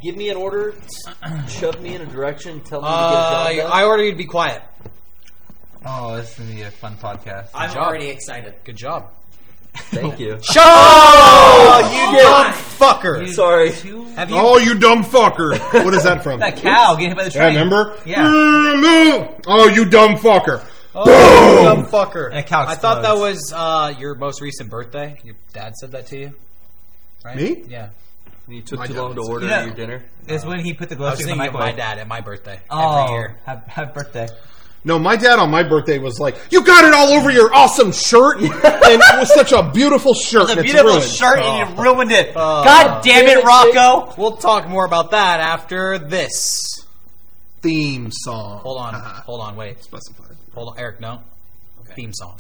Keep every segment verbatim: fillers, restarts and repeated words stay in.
give me an order, shove me in a direction, tell me uh, to get a job done. I order you to be quiet. Oh, this is going to be a fun podcast. I'm job. already excited. Good job. Thank you. Shut up! You dumb fucker. Sorry. Have you? Oh, you dumb fucker. What is that from? That cow getting hit by the Yeah, train. remember? Yeah. Oh, you dumb fucker. Oh, you dumb fucker. And a cow I thought that explodes. was uh, your most recent birthday. Your dad said that to you, right? Me? Yeah. You took My too dad long to was- order You know- your dinner. It's when he put the I glow was stick in the thinking of my microwave. dad at my birthday Oh, every year. Have, have birthday. No, my dad on my birthday was like, you got it all over your awesome shirt. And it was such a beautiful shirt. It's a and beautiful ruined. shirt and you ruined it. Oh. God damn it, Rocco. We'll talk more about that after this. Theme song. Hold on. Hold on. Wait. Specified. Hold on. Eric, no. Okay. Theme song.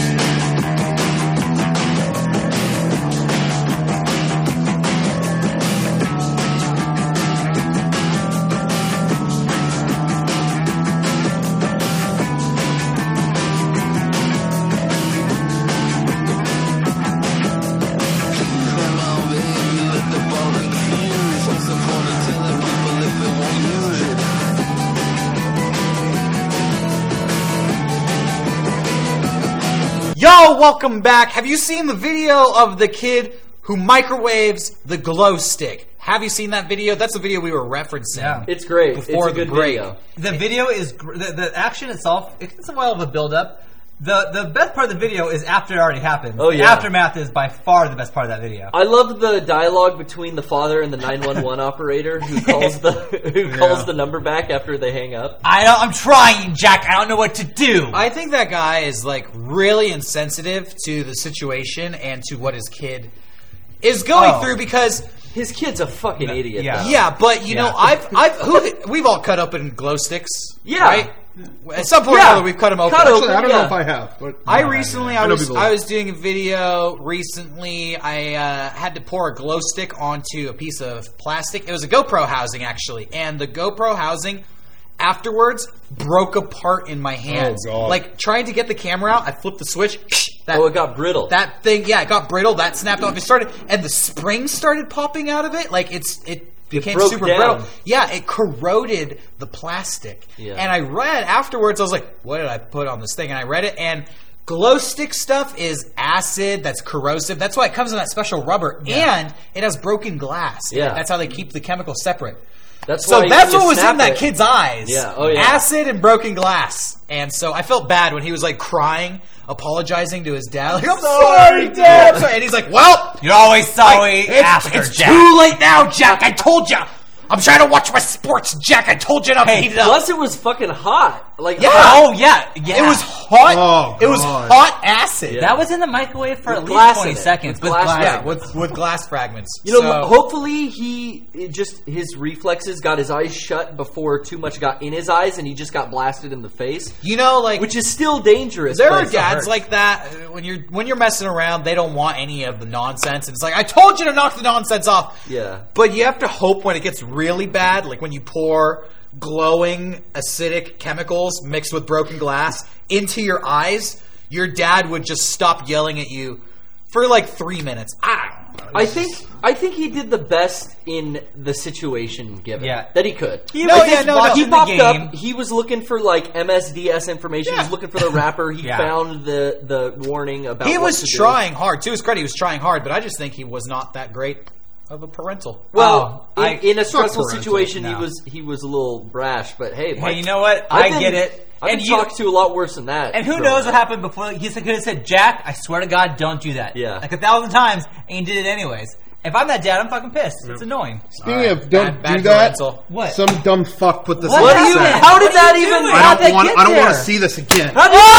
Yo, welcome back. Have you seen the video of the kid who microwaves the glow stick? Have you seen that video? That's the video we were referencing. Yeah. It's great. Before it's a the good break. video. The video is gr- the, the action itself. It's a while of a build up. The the best part of the video is after it already happened. Oh, The yeah. aftermath is by far the best part of that video. I love the dialogue between the father and the nine one one operator who calls the who calls the number back after they hang up. I don't, I'm trying, Jack. I don't know what to do. I think that guy is like really insensitive to the situation and to what his kid is going Oh. through because His kid's a fucking idiot. yeah. though. yeah, but you Yeah. know, I've I've who, we've all cut open glow sticks. Yeah. Right? At some point Yeah. or other, we've cut them open. Cut Actually, open. I don't Yeah. know if I have. But I recently, I I know was, people I do. was doing a video recently. I uh, had to pour a glow stick onto a piece of plastic. It was a GoPro housing, actually, and the GoPro housing afterwards broke apart in my hands. Oh, God. Like trying to get the camera out, I flipped the switch. That, Oh, it got brittle. that thing, yeah, it got brittle. That snapped off. It started, and the springs started popping out of it. Like it's it. became broke super down. brittle. Yeah, it corroded the plastic. Yeah. And I read afterwards, I was like, what did I put on this thing? And I read it, and glow stick stuff is acid that's corrosive. That's why it comes in that special rubber. And it has broken glass. Yeah. That's how they keep the chemicals separate. That's So why that's you what was snap in that it. kid's eyes. Yeah. Oh, yeah. Acid and broken glass. And so I felt bad when he was like crying, apologizing to his dad. Like, I'm sorry, Dad. I'm sorry. And he's like, well, You're always sorry it's, after, it's Jack. too late now, Jack. I told you. I'm trying to watch my sports, Jack. I told you not to Hey, heat it up. Plus, it was fucking hot. Like, Yeah. hot. Oh yeah, yeah. It was hot. Oh, it was God. hot acid. Yeah. That was in the microwave for With at least glass twenty in it. seconds. With With glass glass. Yeah, with with glass fragments. You know, So- hopefully he it just his reflexes got his eyes shut before too much got in his eyes, and he just got blasted in the face, you know, like which is still dangerous. there but are it still dads hurts. like that uh, when you're when you're messing around. They don't want any of the nonsense, and it's like I told you to knock the nonsense off. Yeah. But you have to hope when it gets really bad, like when you pour glowing acidic chemicals mixed with broken glass into your eyes, your dad would just stop yelling at you for like three minutes. I don't know. I think I think he did the best in the situation given Yeah. that he could. He No, was yeah, just no, no. watching He the popped game. up. He was looking for like M S D S information. He Yeah. was looking for the wrapper. He Yeah. found the the warning about. He what was to do. trying hard. To his credit, he was trying hard, but I just think he was not that great of a parental. Well, Oh, in, I- in a It's not stressful parental, situation, he no. was he was a little brash. But hey, Hey, Mike, you know what? I've I been- get it. I've and been you, talked to a lot worse than that. and who growing knows what up. happened before? He could have said, "Jack, I swear to God, don't do that." Yeah. like a thousand times, and he did it anyways. If I'm that dad, I'm fucking pissed. It's annoying. Speaking of don't Bad- bad do that, parental. What? some dumb fuck put this What on What the do you? set. How did What that are you even? doing? I How'd don't that want. get I don't want there? to see this again. How did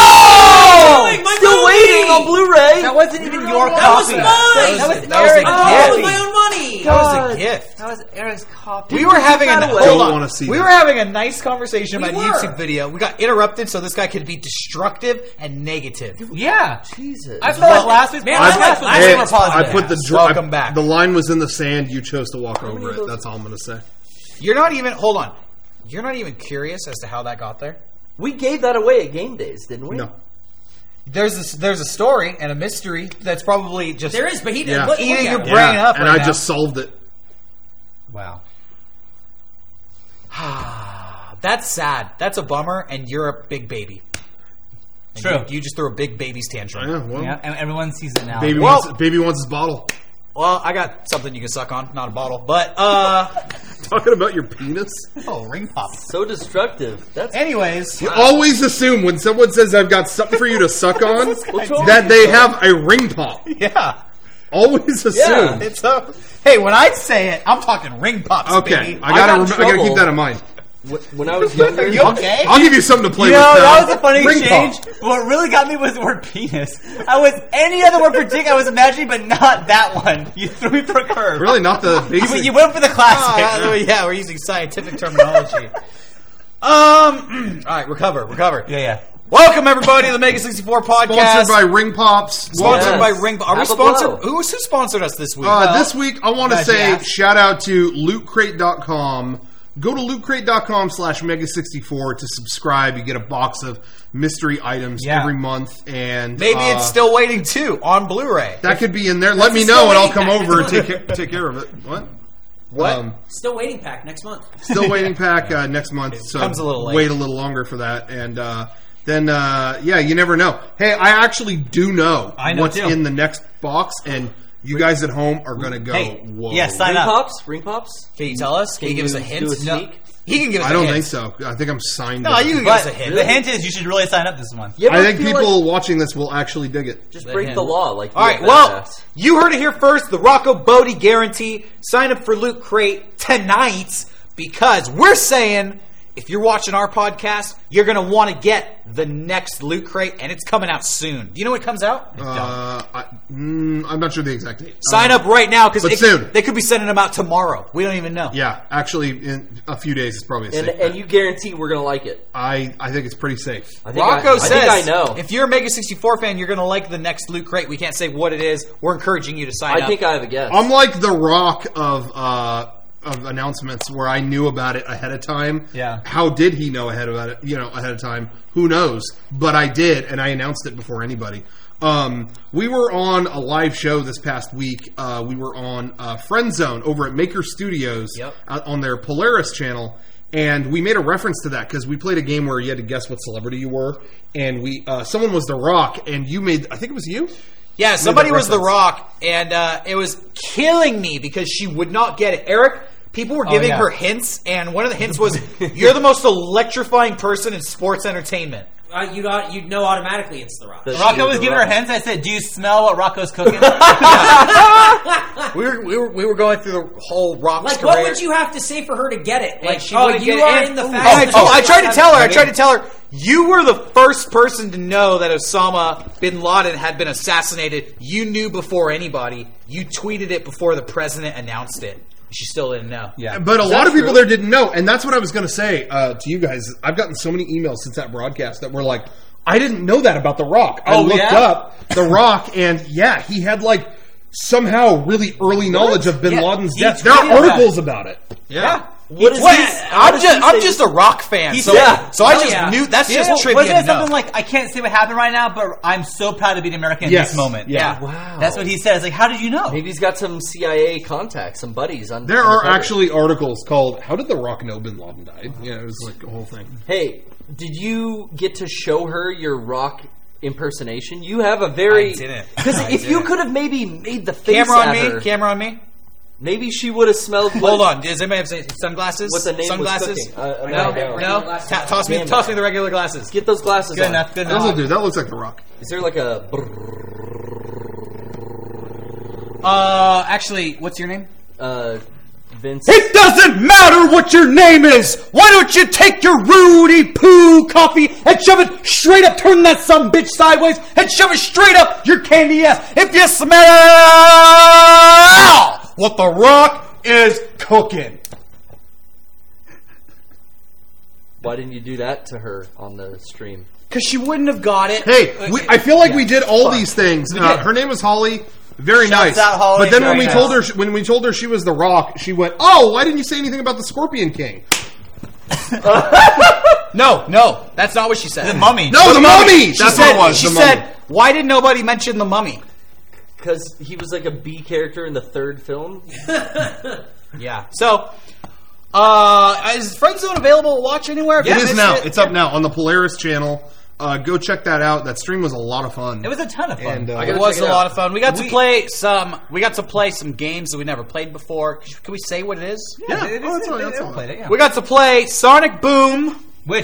oh! Doing my Still movie! waiting on Blu-ray. That wasn't even your That was copy. mine! That was, That was a Eric's gift. Oh, copy. my own money! That was God. a gift. That was Eric's copy. We were having a that away. hold Don't on. wanna see we that. were having a nice conversation about a were. YouTube video. We got interrupted, so this guy could be destructive and negative. Yeah. Jesus. I felt like last week's Man, last I- week's was I- super I positive. put the Yes. dr- Welcome I- back. The line was in the sand. You chose to walk over it. That's all I'm going to say. You're not even. Hold on. You're not even curious as to how that got there. We gave that away at Game Days, didn't we? No. There's a, there's a story and a mystery that's probably just There is, but he didn't Yeah. look, look eating at your it. brain up and right I now. just solved it. Wow. That's sad. That's a bummer, and you're a big baby. And True. You, you just threw a big baby's tantrum. Yeah, well, Yeah, and everyone sees it now. baby, Well- wants, baby wants his bottle. Well, I got something you can suck on. Not a bottle. But, uh... Talking about your penis? Oh, ring pop. So destructive. That's anyways... You always assume when someone says, I've got something for you to suck on, What's wrong that with they you? have a ring pop. Yeah. Always assume. Yeah. It's a... Hey, when I say it, I'm talking ring pops, Okay, baby. I gotta, I got in rem- I gotta keep trouble. that in mind. Wh- when I was younger. Are you okay? I'll give you something to play You with. know, now. that was a funny Ring exchange. pop. What really got me was the word penis. I was any other word particular I was imagining, but not that one. You threw me for a curve. Really, not the You, basic. you went for the classic. Oh, yeah, we're using scientific terminology. um, all right, recover, recover. yeah, yeah. Welcome everybody to the Mega sixty-four podcast. Sponsored by Ring Pops. Sponsored Yes. by Ring. Are we Have a sponsored? blow. Who's who sponsored us this week? Uh, Well, this week, I want to glad say you asked. shout out to loot crate dot com. Go to loot crate dot com slash mega sixty-four to subscribe. You get a box of mystery items Yeah. every month, and maybe uh, it's still waiting too on Blu-ray. that could be in there. Let me still know, and I'll waiting. come over and take ca- take care of it. What? What? Um, Still waiting pack next month. still waiting pack uh, next month, so comes a little late. wait a little longer for that, and uh, then uh, yeah, you never know. Hey, I actually do know, I know what's too. in the next box, and you guys at home are gonna go. Hey, whoa! yeah, sign Ring up. pops? Ring pops? Can you tell us? Can, you give us a you hint? do a No. sneak? He can give us I a don't hint. think so. I think I'm signed. No, up. you can give But us a hint. the hint is you should really sign up this month. You ever I think feel people like watching this will actually dig it. just The break hint. the law. Like All right, you're a well, badass. you heard it here first. The Rocco Bodie guarantee. Sign up for Loot Crate tonight because we're saying if you're watching our podcast, you're going to want to get the next Loot Crate, and it's coming out soon. Do you know when it comes out? Uh, I, mm, I'm not sure the exact date. Sign Um, up right now because but soon. they could be sending them out tomorrow. We don't even know. Yeah, actually, in a few days, it's probably a And, safe and bet. you guarantee we're going to like it. I, I think it's pretty safe. I think Rocco I, I says, think I know. if you're a Mega sixty-four fan, you're going to like the next Loot Crate. We can't say what it is. We're encouraging you to sign I up. think I have a guess. I'm like the Rock of uh, of announcements where I knew about it ahead of time. Yeah. How did he know ahead about it? You know, ahead of time. Who knows? But I did, and I announced it before anybody. Um, we were on a live show this past week. Uh, we were on uh, Friend Zone over at Maker Studios Yep. uh, on their Polaris channel. And we made a reference to that because we played a game where you had to guess what celebrity you were, and we uh, someone was The Rock, and you made I think it was you. Yeah, somebody that was The reference. Rock, and uh, it was killing me because she would not get it. Eric, people were giving yeah. her hints, and one of the hints was, "You're the most electrifying person in sports entertainment." Uh, you got you know automatically it's the Rock. The- Rocco was The giving Rock. her hints. I said, "Do you smell what Rocco's cooking?" We were we were we were going through the whole Rock's Like, career. what would you have to say for her to get it? Like, she oh, wouldn't you get are it. in the Oh, fast. I, told- I tried to tell her. I tried to tell her. You were the first person to know that Osama bin Laden had been assassinated. You knew before anybody. You tweeted it before the president announced it. She still didn't know. Yeah. But a Is lot that of people true? there didn't know, and that's what I was going to say uh, to you guys. I've gotten so many emails since that broadcast that were like, "I didn't know that about The Rock." I Oh, looked yeah? up The Rock, and yeah, he had like somehow really early knowledge of Bin Yeah, Laden's he death. There are tweeted about articles about it. Yeah. What is What? he- how I'm does just he I'm say- just a Rock fan. So yeah. so I Oh, just yeah. knew that's Yeah, just trivia. wasn't it to know. something like, "I can't say what happened right now, but I'm so proud to be an American in Yes. this moment"? Yeah. Wow. That's what he said. It's like, how did you know? Maybe he's got some C I A contacts, some buddies. On There on the are cover. actually articles called "How Did The Rock Know Bin Laden Died?" Yeah, it was like a whole thing. Hey, did you get to show her your Rock impersonation? You have a very I didn't. because I if you didn't. could have maybe made the face Camera on at me. her, Camera on me. maybe she would have smelled. What, Hold on. Does anybody have say- sunglasses? What the name was Sunglasses? cooking. Uh, no, no, no. no. Ta- toss me, Damn it. toss me the regular glasses. Get those glasses Good on. enough. Good That'll enough. do. That looks like The Rock. Is there like a? Uh, actually, what's your name? Uh, Vince. It doesn't matter what your name is. Why don't you take your Rudy Poo coffee and shove it straight up, turn that some bitch sideways and shove it straight up your candy ass if you smell what The Rock is cooking. Why didn't you do that to her on the stream? Because she wouldn't have got it. Hey, we, I feel like we did all Fuck. these things. We Uh, did. her name was Holly. Very nice. out, Holly. But then when Very we nice. told her when we told her she was The Rock, she went, "Oh, why didn't you say anything about the Scorpion King?" No, no, that's not what she said. The mummy. No, the mummy. She That's said, what it was. She the said, mummy. "Why did nobody mention the mummy?" Because he was like a B character in the third film. Yeah. So, Uh, is Friend Zone available to watch anywhere? If It you is missed now. it? It's up now on the Polaris channel. Uh, go check that out. That stream was a lot of fun. It was a ton of fun. And, uh, I It gotta was check a it lot out. of fun. We got to We- play some. We got to play some games that we never played before. Can we say what it is? Yeah. it, it, Oh, that's it, all right, it, that's it all played it, yeah. We got to play Sonic Boom. Which,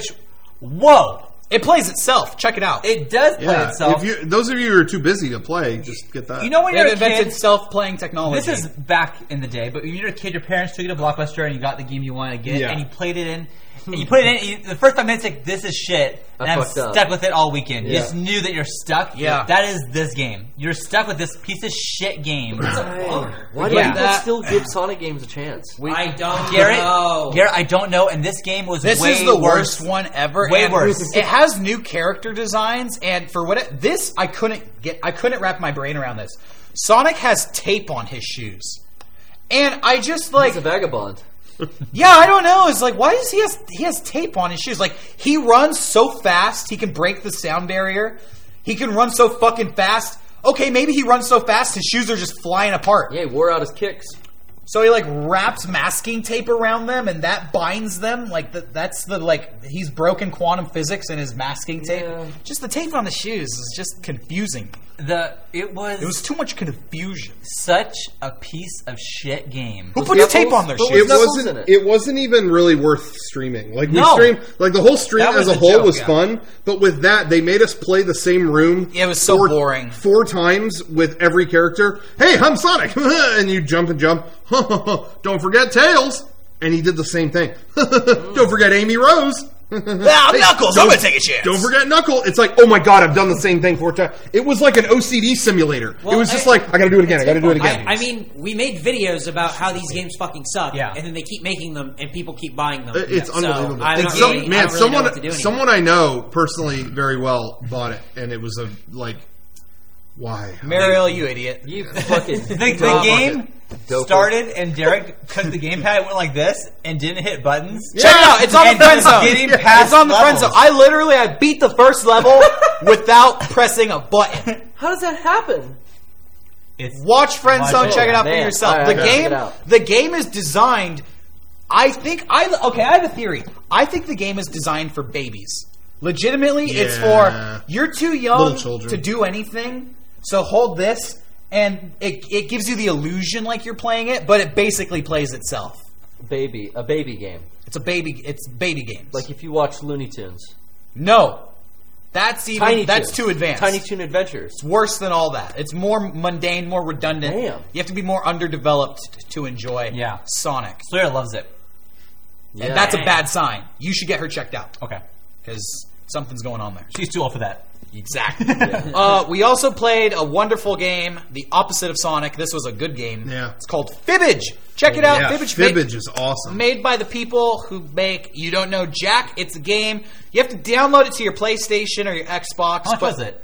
whoa, It plays itself. Check it out. it does play yeah. itself. If you, those of you who are too busy to play, just get that. You know when They've you're a invented kid, self-playing technology. this is back in the day, but when you were a kid, your parents took you to Blockbuster and you got the game you wanted to get, Yeah. and you played it in. And you put it in. And you, the first five minutes, like this is shit, and I I'm fucked up. stuck with it all weekend. You Yeah. just knew that you're stuck. Yeah. that is this game. You're stuck with this piece of shit game. Why do Yeah. people That- still give Sonic games a chance? I don't Garrett, know. Garrett, I don't know. And this game was This way is the worse. worst one ever. Way and worse. It has new character designs, and for what it, this, I couldn't get. I couldn't wrap my brain around this. Sonic has tape on his shoes, and I just like. He's a vagabond. Yeah, I don't know. It's like, why does he has he has tape on his shoes? Like, he runs so fast, he can break the sound barrier. He can run so fucking fast. Okay, maybe he runs so fast, his shoes are just flying apart. Yeah, he wore out his kicks. So he like wraps masking tape around them, and that binds them. Like the, that's the like he's broken quantum physics in his masking tape. Yeah. Just the tape on the shoes is just confusing. The it was It was too much confusion. such a piece of shit game. Who Was puts Knuckles- tape on their but shoes? It Knuckles wasn't. in it. It wasn't even really worth streaming. Like we No. streamed, like the whole stream That was as a the whole joke, was yeah. fun. But with that, they made us play the same room. It was so four, boring. Four times with every character. Hey, I'm Sonic, and you jump and jump. Don't forget Tails, and he did the same thing. Don't forget Amy Rose. Ah, Hey, Knuckles, I'm don't- gonna take a chance. Don't forget Knuckle. It's like, oh my god, I've done the same thing four times. It was like an O C D simulator. it was just I- like, I gotta do it again. I gotta do it I, again. I mean, we made videos about how these games fucking suck, Yeah. and then they keep making them, and people keep buying them. It- It's So, unbelievable. I'm And not some- really, I man, don't really someone, know what to do anymore. someone I know personally very well bought it, and it was a like, why? Mariel, you idiot. You fucking The, the dumb game Doper. started and Derek took the gamepad, went like this, and didn't hit buttons. Check it out. It's on And the friend just zone. getting It's past on the friend levels. zone. I literally I beat the first level without pressing a button. How does that happen? It's Watch Friend Watch Zone. it. Check it out for Man. yourself. All right, the I gotta check game. it out. The game is designed. I think I okay. I have a theory. I think the game is designed for babies. Legitimately, it's Yeah. for you're too young Little children. to do anything. So hold this, and it it gives you the illusion like you're playing it, but it basically plays itself. Baby, a baby game. It's a baby. It's baby games. Like if you watch Looney Tunes. no, that's even Tiny that's Toons. too advanced. Tiny Toon Adventures. It's worse than all that. It's more mundane, more redundant. Damn. You have to be more underdeveloped t- to enjoy Yeah. Sonic. Sawyer loves it. Yeah. And that's a bad sign. You should get her checked out Okay, because something's going on there. she's too old for that. Exactly. uh, we also played a wonderful game, the opposite of Sonic. This was a good game. Yeah. It's called Fibbage. Check it out. Yeah, Fibbage, made- Fibbage is awesome. made by the people who make You Don't Know Jack. It's a game. You have to download it to your PlayStation or your Xbox. How much but was it?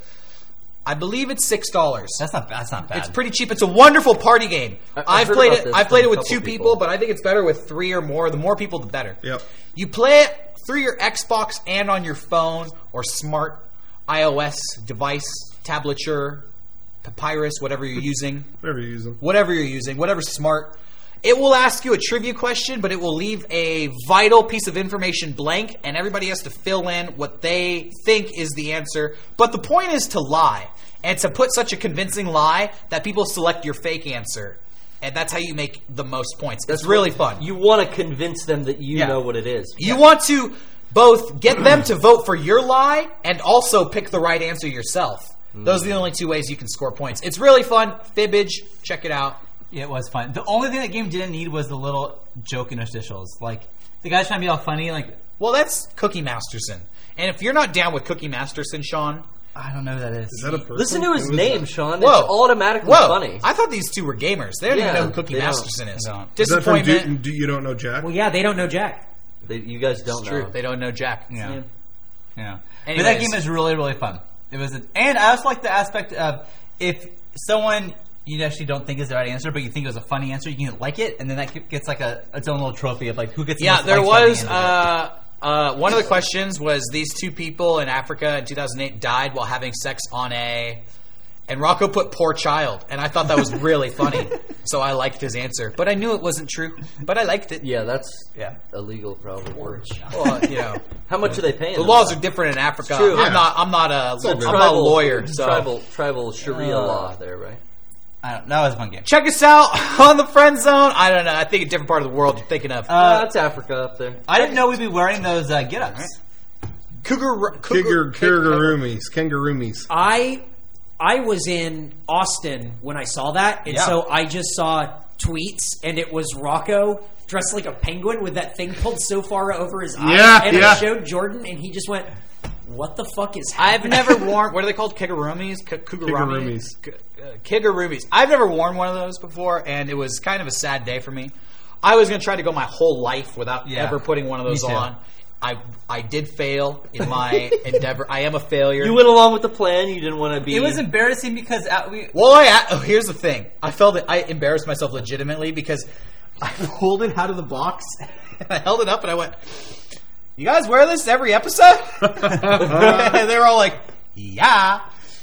I believe it's six dollars. That's not. That's not bad. It's pretty cheap. It's a wonderful party game. I- I've I've heard played about it. this I've played from it a with two couple people, people. but I think it's better with three or more. The more people, the better. Yep. You play it through your Xbox and on your phone or smart iOS device, tablature, Papyrus, whatever you're using, Whatever you use them. whatever you're using, whatever's smart. It will ask you a trivia question, but it will leave a vital piece of information blank, and everybody has to fill in what they think is the answer. But the point is to lie, and to put such a convincing lie that people select your fake answer. And that's how you make the most points. It's really fun. You want to convince them that you Yeah. know what it is. You want to both get them to vote for your lie and also pick the right answer yourself. Those are the only two ways you can score points. It's really fun. Fibbage, check it out. It was fun. The only thing that game didn't need was the little joke interstitials. Like the guy's trying to be all funny. Like Well, that's Cookie Masterson. And if you're not down with Cookie Masterson, Sean, I don't know who that is. Is that a person? Listen to his Who is name, that? Sean. whoa, It's automatically whoa! funny. I thought these two were gamers. They don't Yeah, even know who Cookie they don't. Masterson is. They don't. Is that from Disappointment. Do, do You Don't Know Jack? Well, yeah, they don't know Jack. They, you guys don't It's know. true. They don't know Jack. Yeah. Yeah. But Anyways. that game is really, really fun. It was, an, and I also like the aspect of if someone you actually don't think is the right answer, but you think it was a funny answer, you can like it, and then that gets like a its own little trophy of like who gets. The Yeah, most there likes by the was end of it. uh, uh, one of the questions was these two people in Africa in two thousand eight died while having sex on a, and Rocco put poor child, and I thought that was really funny. So I liked his answer, but I knew it wasn't true. But I liked it. Yeah, that's Yeah. illegal, probably. Well, you know, How much are they paying? the them? laws are different in Africa. true. I'm Yeah. not. I'm not a. all I'm good. not a lawyer. So tribal, tribal Sharia Uh, law there, right? I don't, that was a fun game. check us out on the friend zone. I don't know. I think a different part of the world you're thinking of. Uh, Uh, that's Africa up there. I didn't know we'd be wearing those uh, get-ups. Cougar. Cougar, Kangarumis, Kangarumis. I I was in Austin when I saw that, and Yeah. so I just saw tweets, and it was Rocco dressed like a penguin with that thing pulled so far over his eyes. Yeah, and yeah. I showed Jordan, and he just went, "What the fuck is I've happening?" never worn. What are they called? Kigurumis? Kigurumis. Kigurumis. Kigurumis. I've never worn one of those before, and it was kind of a sad day for me. I was going to try to go my whole life without Yeah. ever putting one of Me those too. on. I I did fail in my endeavor. I am a failure. You went along with the plan. You didn't want to be. It was embarrassing because uh, we. Well, I, oh, here's the thing. I felt that I embarrassed myself legitimately because I pulled it out of the box and I held it up and I went, "You guys wear this every episode?" And they were all like, "Yeah."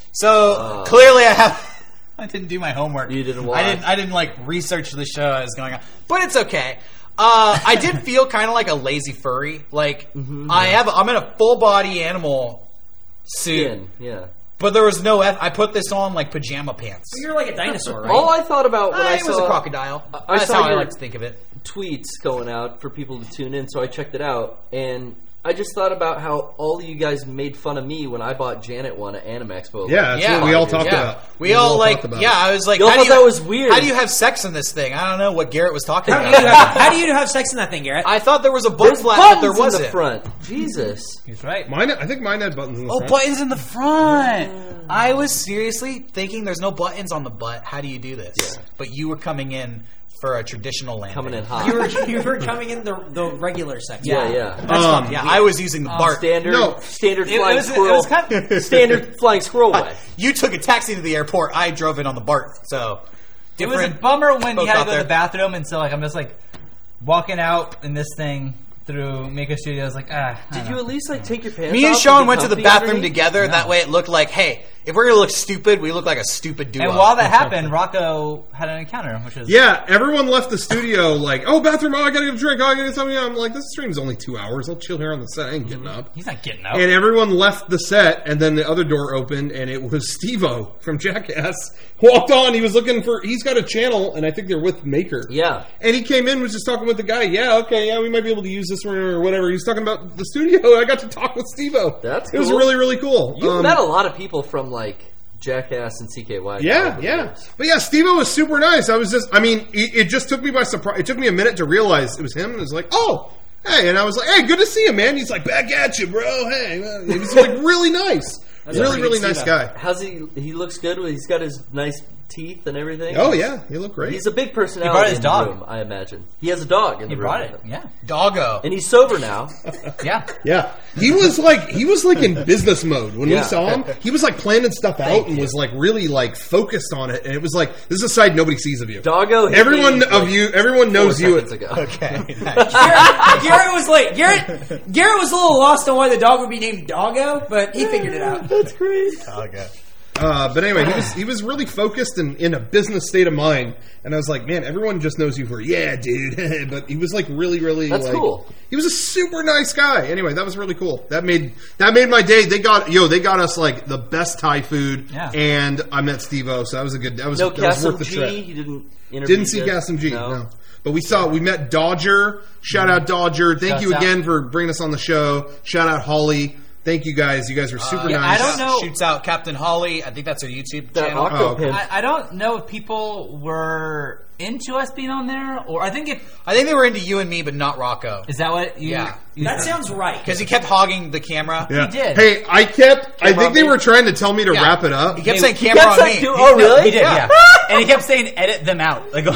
So Uh. clearly, I have. I didn't do my homework. You didn't I watch. didn't. I didn't like research the show as going on, but it's okay. Uh, I did feel kind of like a lazy furry. Like I have. I'm in a full body animal suit. Skin, yeah. But there was no. F- I put this on like pajama pants. You're like a dinosaur, right? All I thought about when Uh, I it saw was a crocodile. I That's saw how I your- like to think of it. tweets going out for people to tune in, so I checked it out, and I just thought about how all of you guys made fun of me when I bought Janet one at Anime Expo. Yeah, that's what we all talked yeah. about. We, all like, talked about yeah. I was like, Y'all how do thought you, that was weird. How do you have sex in this thing? I don't know what Garrett was talking How do, about. you have, how do you have sex in that thing, Garrett? I thought there was a butt There's flap, but there buttons in wasn't. the front. Jesus. He's right. Mine, I think mine had buttons in the Oh, front. buttons in the front. I was seriously thinking there's no buttons on the butt. How do you do this? Yeah. But you were coming in for a traditional landing. Coming in hot. you were you were coming in the the regular sex. Yeah, yeah. That's Um, fun. Yeah, I was using the Bart. Standard, No. standard It flying was- it squirrel. was kind of- standard flying squirrel way. You took a taxi to the airport. I drove in on the Bart. So It was a different bummer when you folks had to out go to there. the bathroom, and so like I'm just like walking out in this thing through Mako Studios, like ah. I Did don't you know. at least like take your pants Me and off Sean be went to the comfy bathroom underneath? together. That way it looked like, hey, if we're going to look stupid, we look like a stupid duo. And while that happened, Rocco had an encounter, which is Yeah, everyone left the studio like, oh, bathroom, oh, I gotta get a drink, oh, I gotta get something. I'm like, this stream's only two hours. I'll chill here on the set. I ain't getting up. he's not getting out. And everyone left the set, and then the other door opened, and it was Steve-O from Jackass. Walked on, he was looking for, he's got a channel, and I think they're with Maker. Yeah. And he came in, was just talking with the guy. Yeah, okay, yeah, we might be able to use this one or whatever. He was talking about the studio. I got to talk with Steve-O. That's It was cool. really, really cool. You've Um, met a lot of people from like Jackass and C K Y. Yeah, over the yeah. years. But yeah, Steve-O was super nice. I was just, I mean, it, it just took me by surprise. It took me a minute to realize it was him, and it was like, oh, hey. And I was like, hey, good to see you, man. He's like, back at you, bro. Hey. He was like really nice. That's a Really, pretty really good nice Steve-O. guy. How's he? He looks good. He's got his nice teeth and everything. Oh, yeah. He looked great. He's a big personality. He brought his in the dog. room, I imagine. He has a dog in he the brought room. it. with him. Yeah, Doggo. And he's sober now. yeah. Yeah, he was like he was like in business mode when Yeah. we saw him. He was like planning stuff out and was like really like focused on it. And it was like this is a side nobody sees of you. Doggo. hit Everyone me, of like, you, everyone four knows you. seconds ago. Okay. Garrett, Garrett was like Garrett. Garrett was a little lost on why the dog would be named Doggo, but he figured it out. That's great. Doggo. Uh, but anyway, he was he was really focused and in a business state of mind. And I was like, man, everyone just knows you for yeah, dude. But he was like really, really. That's like, cool. He was a super nice guy. Anyway, that was really cool. That made that made my day. They got yo, they got us like the best Thai food. Yeah. And I met Steve-O, so that was a good. That was No that was worth Kasim the G. trip. He didn't. Interview Didn't see you guys? Gas M G, no. But we saw, we met Dodger. Shout out Dodger. Thank Shouts you out. again for bringing us on the show. Shout out Holly. Thank you guys. You guys were super yeah, nice. I don't know. Shoots out Captain Holly. I think that's her YouTube That channel. Octo Oh, okay. Pimp. I, I don't know if people were into us being on there, or I think if I think they were into you and me, but not Rocco. is that what you? Yeah. you That sounds right. Because he kept hogging the camera. Yeah. He did. Hey, I kept, I Camera think they on me. were trying to tell me to Yeah. wrap it up. He kept He- saying he camera kept on saying me. to- oh, really? He did, Yeah. yeah. And he kept saying, "Edit them out." Like,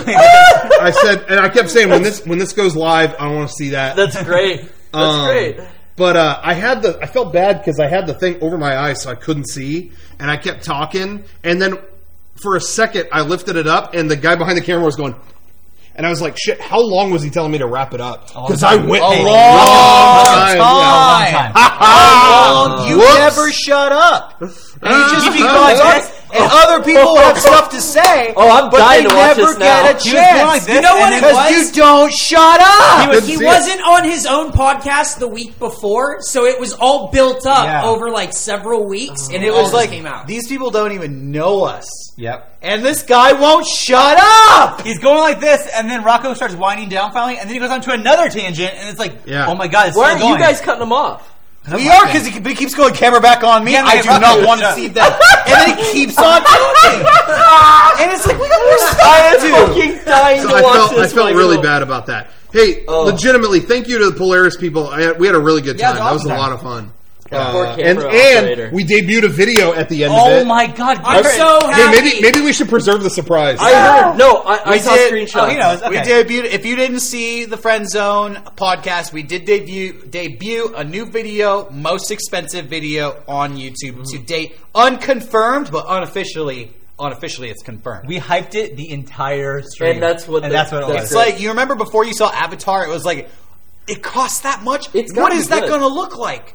I said, and I kept saying, when this, when this goes live, I don't want to see that. That's great. That's Um, great. But uh, I had the, I felt bad because I had the thing over my eyes, so I couldn't see, and I kept talking, and then for a second I lifted it up, and the guy behind the camera was going, and I was like, "Shit! How long was he telling me to wrap it up?" long Because I time. went A a long long time. time. long time. How long? You Whoops. never shut up. And you just Uh, keep uh, going. uh, Guess, and other people have stuff to say. Oh, I'm but dying they to watch never this now. get a He was going like chance. this, You know what and it then- Because was? you don't shut up. He, was, Didn't he see it. wasn't on his own podcast the week before, so it was all built up Yeah. over like several weeks, and It all was just like, came out. these people don't even know us. Yep. And this guy won't shut up! He's going like this, and then Rocco starts winding down finally, and then he goes on to another tangent, and it's like, Yeah. oh my god, it's Why still aren't going. you guys cutting them off? We are, because he keeps going camera back on me. Yeah, I man, do Rocco, not want to shut see up. that. And then he keeps on talking. And it's like, we got more stuff to do. Fucking dying So to I watch felt I this. felt when really go- bad about that. Hey, Oh. legitimately, thank you to the Polaris people. I had, we had a really good Yeah, time. it That was was a awesome. lot of fun. Yeah, poor Uh, and camera and operator. we debuted a video at the end of Oh it. my god, I'm Garrett. so Hey, happy. maybe maybe we should preserve the surprise. I heard. No, I, I We saw did- screenshots. Oh, he knows. We Okay. debuted. If you didn't see the Friend Zone podcast, we did debut debut a new video, most expensive video on YouTube to date, unconfirmed, but unofficially, unofficially, it's confirmed. We hyped it the entire stream. And that's what and the- that's what it that's was. It's like, you remember before you saw Avatar, it was like, it costs that much? It's What gotta is be that good. going to look like?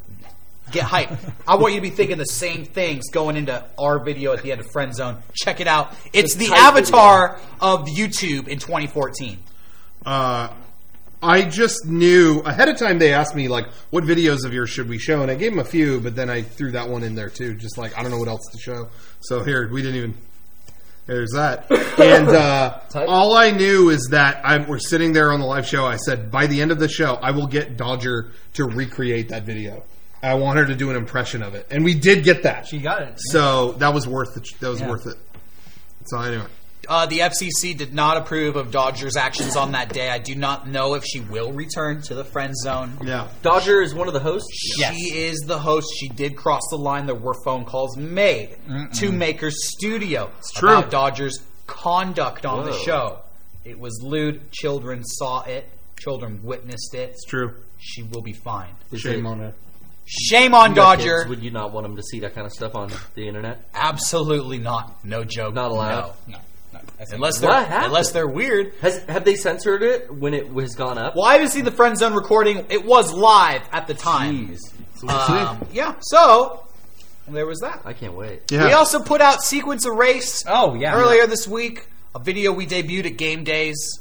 Get hype. I want you to be thinking the same things going into our video at the end of Friend Zone. Check it out. It's the tight Avatar of YouTube in twenty fourteen. Uh, I just knew ahead of time. They asked me like, "What videos of yours should we show?" And I gave them a few, but then I threw that one in there too. Just like I don't know what else to show. So here we didn't even. There's that. And uh, Tight. all I knew is that I'm, we're sitting there on the live show. I said by the end of the show, I will get Dodger to recreate that video. I want her to do an impression of it, and we did get that. She got it. So that was worth it. That was Yeah. worth it. So anyway, Uh, the F C C did not approve of Dodger's actions on that day. I do not know if she will return to the Friend Zone. yeah. Dodger is one of the hosts. Yes. She is the host. She did cross the line. There were phone calls made to Maker's studio true. about Dodger's conduct on the Whoa. show. It was lewd. Children saw it. Children witnessed it. It's true. She will be fined. Is Shame it- on her. Shame on you got Dodger. kids, would you not want them to see that kind of stuff on the internet? Absolutely not. No joke. Not allowed? No. No, no. That's Unless What they're happened? unless they're weird. Has have they censored it when it was gone up? Well, I haven't seen the Friend Zone recording. It was live at the time. Jeez, Um, yeah. So there was that. I can't wait. Yeah. We also put out Sequence Erase Oh, yeah. earlier this week. A video we debuted at Game Days.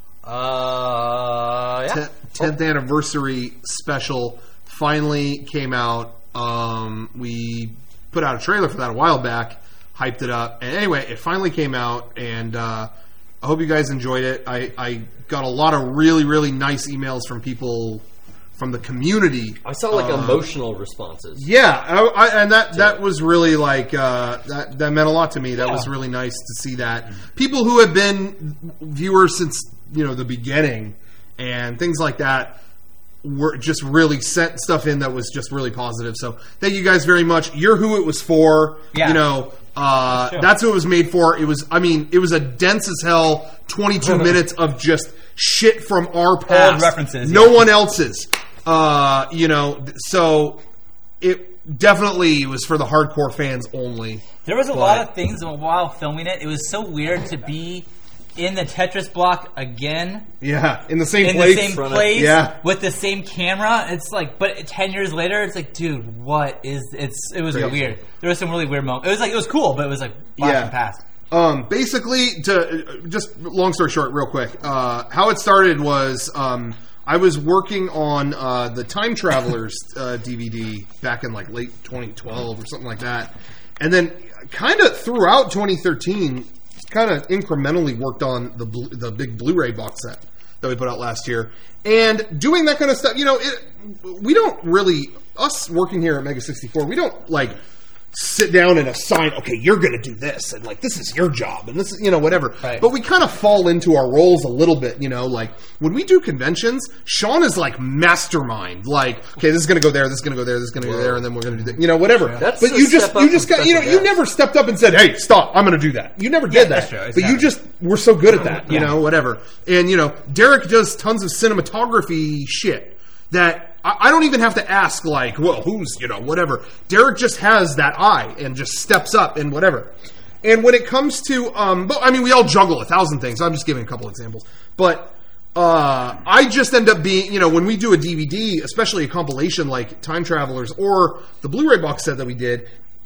Uh, yeah. Ten- tenth anniversary special finally came out. Um, we put out a trailer for that a while back, hyped it up, and anyway, it finally came out, and uh, I hope you guys enjoyed it. I, I got a lot of really, really nice emails from people from the community. I saw like Uh, emotional responses. Yeah, I, I, and that that was really like uh, that. That meant a lot to me. That was really nice to see that people who have been viewers since you know the beginning and things like that were just really sent stuff in that was just really positive. So thank you guys very much. You're who it was for. Yeah. You know. Uh, Sure. That's what it was made for. It was, I mean, it was a dense as hell twenty-two minutes of just shit from our past, references, no yeah. one else's. Uh, you know, so it definitely was for the hardcore fans only. There was a But- lot of things while filming it. It was so weird to be in the Tetris block again, Yeah, in the same in place. the same Front of- place, Yeah. with the same camera. It's like, but ten years later, it's like, dude, what is? It's it was Crazy. weird. There was some really weird moments. It was like it was cool, but it was like blast Yeah. from past. Um, basically, to just long story short, real quick, uh, how it started was um, I was working on uh, the Time Travelers uh, D V D back in like late twenty twelve or something like that, and then kind of throughout twenty thirteen, kind of incrementally worked on the blu- the big Blu-ray box set that we put out last year, and doing that kind of stuff. You know, it, we don't really us working here at Mega sixty-four. We don't like. Sit down and assign, okay, you're going to do this, and like this is your job, and this is, you know, whatever. Right. But we kind of fall into our roles a little bit, you know, like when we do conventions, Sean is like mastermind, like, okay, this is going to go there, this is going to go there, this is going to go there, and then we're going to do that, you know, whatever. That's but a you just, step you up just from got, you know, special you guest. never stepped up and said, hey, stop, I'm going to do that. You never did that. that's true, But you exactly. just were so good at that, you Yeah. know, whatever. And, you know, Derek does tons of cinematography shit that I I don't even have to ask, like, well, who's, you know, whatever. Derek just has that eye and just steps up and whatever. And when it comes to, um, but I mean, we all juggle a thousand things. I'm just giving a couple examples. But uh, I just end up being, you know, when we do a D V D, especially a compilation like Time Travelers or the Blu-ray box set that we did,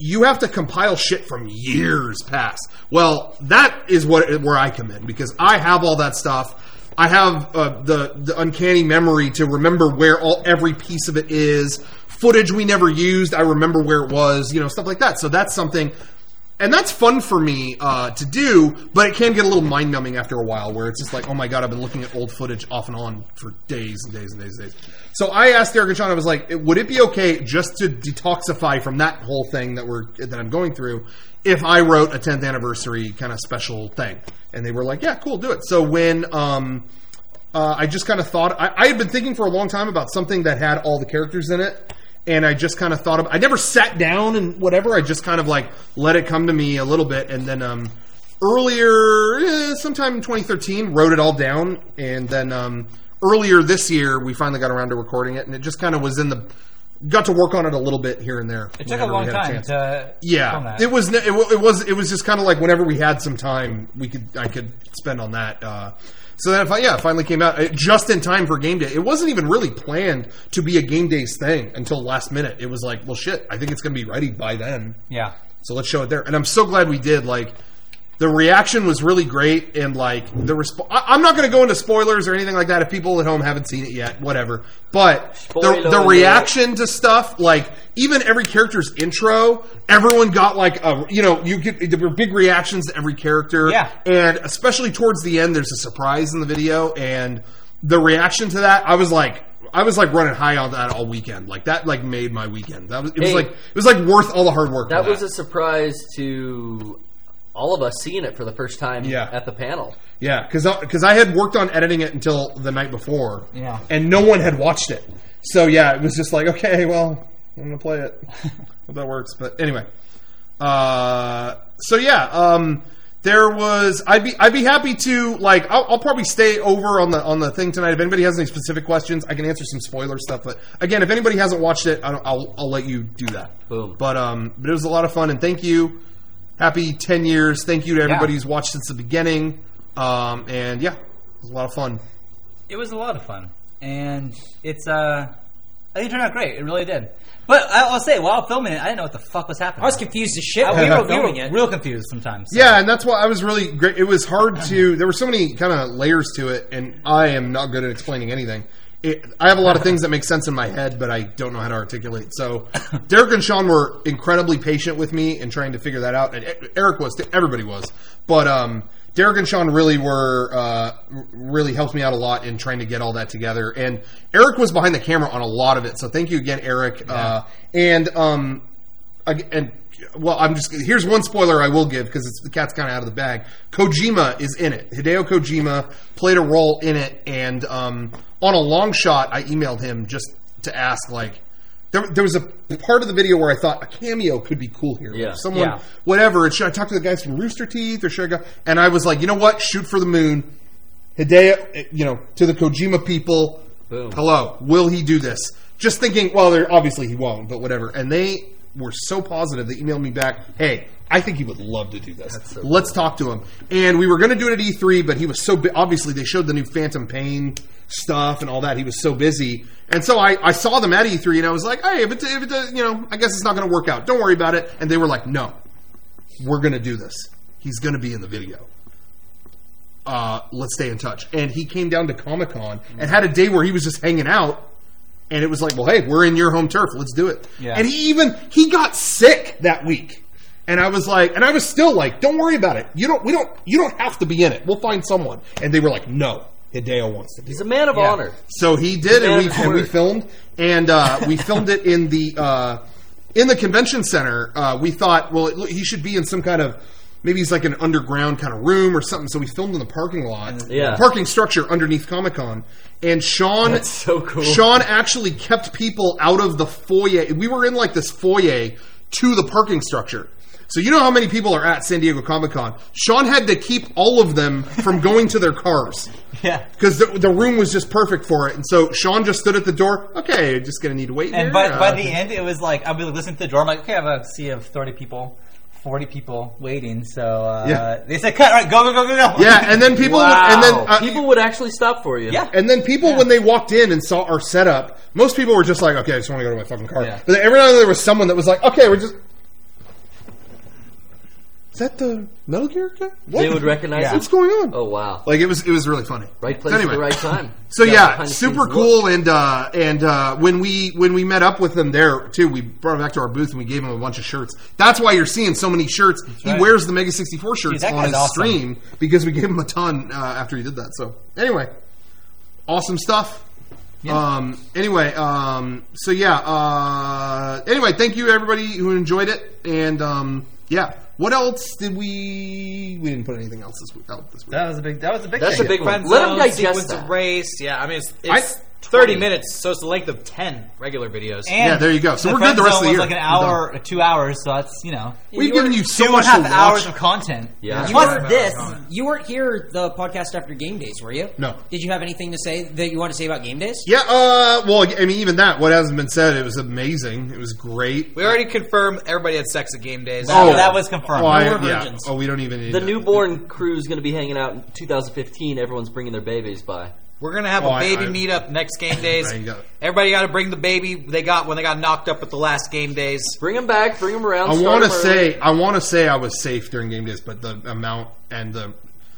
you have to compile shit from years past. Well, that is what where I come in, because I have all that stuff. I have uh, the the uncanny memory to remember where all every piece of it is. Footage we never used, I remember where it was, you know, stuff like that. So that's something, and that's fun for me uh, to do, but it can get a little mind-numbing after a while, where it's just like, oh my god, I've been looking at old footage off and on for days and days and days and days. So I asked Derek and Sean, I was like, would it be okay just to detoxify from that whole thing that we're that I'm going through if I wrote a tenth anniversary kind of special thing? And they were like, yeah, cool, do it. So when um, uh, I just kind of thought, I, I had been thinking for a long time about something that had all the characters in it, and I just kind of thought of, I never sat down and whatever, I just kind of like let it come to me a little bit, and then um, earlier, eh, sometime in twenty thirteen, wrote it all down, and then um, earlier this year, we finally got around to recording it, and it just kind of was in the, got to work on it a little bit here and there. It took a long time to yeah, film that. it was it, it was it was just kind of like whenever we had some time, we could I could spend on that. Uh, so then, if I, yeah, it finally came out it, just in time for game day. It wasn't even really planned to be a game days thing until last minute. It was like, well, shit, I think it's going to be ready by then. Yeah. So let's show it there, and I'm so glad we did. Like, the reaction was really great, and like the resp- I- I'm not going to go into spoilers or anything like that if people at home haven't seen it yet, whatever. But the, the reaction to stuff, like even every character's intro, everyone got like a, you know, you get there were big reactions to every character, yeah, and especially towards the end, there's a surprise in the video, and the reaction to that, I was like. I was like running high on that all weekend. Like that, like made my weekend. That was it. Was Hey, like it was like worth all the hard work. That for was that. a surprise to all of us seeing it for the first time Yeah. at the panel. Yeah, because because I had worked on editing it until the night before, Yeah. and no one had watched it. So yeah, it was just like, okay, well, I'm gonna play it. Hope that works. But anyway, uh, so yeah, um, there was. I'd be I'd be happy to like. I'll, I'll probably stay over on the on the thing tonight. If anybody has any specific questions, I can answer some spoiler stuff. But again, if anybody hasn't watched it, I'll I'll, I'll let you do that. Boom. But um, but it was a lot of fun, and thank you. Happy ten years. Thank you to everybody Yeah. who's watched since the beginning. Um, and yeah, it was a lot of fun. It was a lot of fun, and it's uh, I think it turned out great. It really did. But I'll say, while filming it, I didn't know what the fuck was happening. I was confused as shit I- when we we were, were we filming were it. real confused sometimes. so. Yeah, and that's why I was really great. It was hard to. There were so many kind of layers to it, and I am not good at explaining anything. It, I have a lot of things that make sense in my head, but I don't know how to articulate. So, Derek and Sean were incredibly patient with me in trying to figure that out, and Eric was too. Everybody was, but um, Derek and Sean really were uh, really helped me out a lot in trying to get all that together. And Eric was behind the camera on a lot of it, so thank you again, Eric. Yeah. Uh, and um, ag- and well, I'm just here's one spoiler I will give because it's the cat's kind of out of the bag. Kojima is in it. Hideo Kojima played a role in it, and um, on a long shot, I emailed him just to ask like. There, there was a part of the video where I thought a cameo could be cool here. Yeah. Like someone, Yeah. whatever. Should I talk to the guys from Rooster Teeth or should I go? And I was like, you know what? Shoot for the moon. Hideo, you know, to the Kojima people. Boom. Hello. Will he do this? Just thinking, well, there obviously he won't, but whatever. And they were so positive. They emailed me back, hey, I think he would love to do this. so Let's talk to him. And we were going to do it at E three, but he was so bu- obviously they showed the new Phantom Pain stuff and all that. He was so busy. And so I, I saw them at E three, and I was like, hey, if it, if it, you know, I guess it's not going to work out. Don't worry about it. And they were like, no, we're going to do this. He's going to be in the video. Uh, let's stay in touch. And he came down to Comic-Con and had a day where he was just hanging out. And it was like, well, hey, we're in your home turf. Let's do it. Yeah. And he even, he got sick that week. And I was like, and I was still like, don't worry about it. You don't, we don't, you don't have to be in it. We'll find someone. And they were like, no, Hideo wants to do it. He's a man of Yeah. honor. So he did, and Man we of and we word. filmed, and uh, we filmed it in the uh, in the convention center. Uh, we thought, well, it, he should be in some kind of maybe he's like an underground kind of room or something. So we filmed in the parking lot, Yeah. the parking structure underneath Comic Con. And Sean, That's so cool. Sean actually kept people out of the foyer. We were in like this foyer to the parking structure. So you know how many people are at San Diego Comic Con? Sean had to keep all of them from going to their cars. Yeah. Because the, the room was just perfect for it. And so Sean just stood at the door. Okay, just going to need to wait And here. by, by Uh, the end, it was like, I'll be listening to the door. I'm like, okay, I have a sea of thirty people, forty people waiting. So uh, Yeah. they said, cut, all right, go, go, go, go, go. Yeah, and then people... Wow. And then, uh, People would actually stop for you. Yeah. and then people, when they walked in and saw our setup, most people were just like, okay, I just want to go to my fucking car. Yeah. But every now and then there was someone that was like, okay, we're just... is that the Metal Gear guy? What? They would recognize Yeah. it. What's going on? Oh wow! Like it was, it was really funny. Right place Anyway. at the right time. So Got yeah, behind the super scenes cool. look. And uh, and uh, when we when we met up with them there too, we brought him back to our booth and we gave him a bunch of shirts. That's why you're seeing so many shirts. He right. wears the Mega sixty-four shirts Dude, that on guy's his awesome. stream because we gave him a ton uh, after he did that. So anyway, awesome stuff. Um. Anyway. Um. So yeah. Uh. Anyway, thank you everybody who enjoyed it. And um. Yeah. What else did we? We didn't put anything else this week out this week. That was a big. That was a big. That's thing. a big one. Friend Let 'em zone, digest sequence that. of race. Yeah, I mean, it's, I- it's thirty minutes, so it's the length of ten regular videos. And Yeah, there you go. So we're friend good the rest zone of the was year. like an hour or two hours, so that's you know We've You given were- you so two and much a half to hours watch. of content. Yeah. You Plus weren't- this. You weren't here the podcast after Game Days, were you? No. Did you have anything to say that you want to say about Game Days? Yeah, uh, well, I mean, even that, what hasn't been said, it was amazing. It was great. We already confirmed everybody had sex at game days. Oh, that was confirmed. Oh, I- More yeah. virgins. Oh, we don't even need The that. newborn crew is going to be hanging out in two thousand fifteen. Everyone's bringing their babies by. We're gonna have Oh, a I- baby I- meetup next game days. There you go. Everybody got to bring the baby they got when they got knocked up at the last game days. Bring them back. Bring them around. I start want to 'em say, early. I want to say I was safe during game days, but the amount and the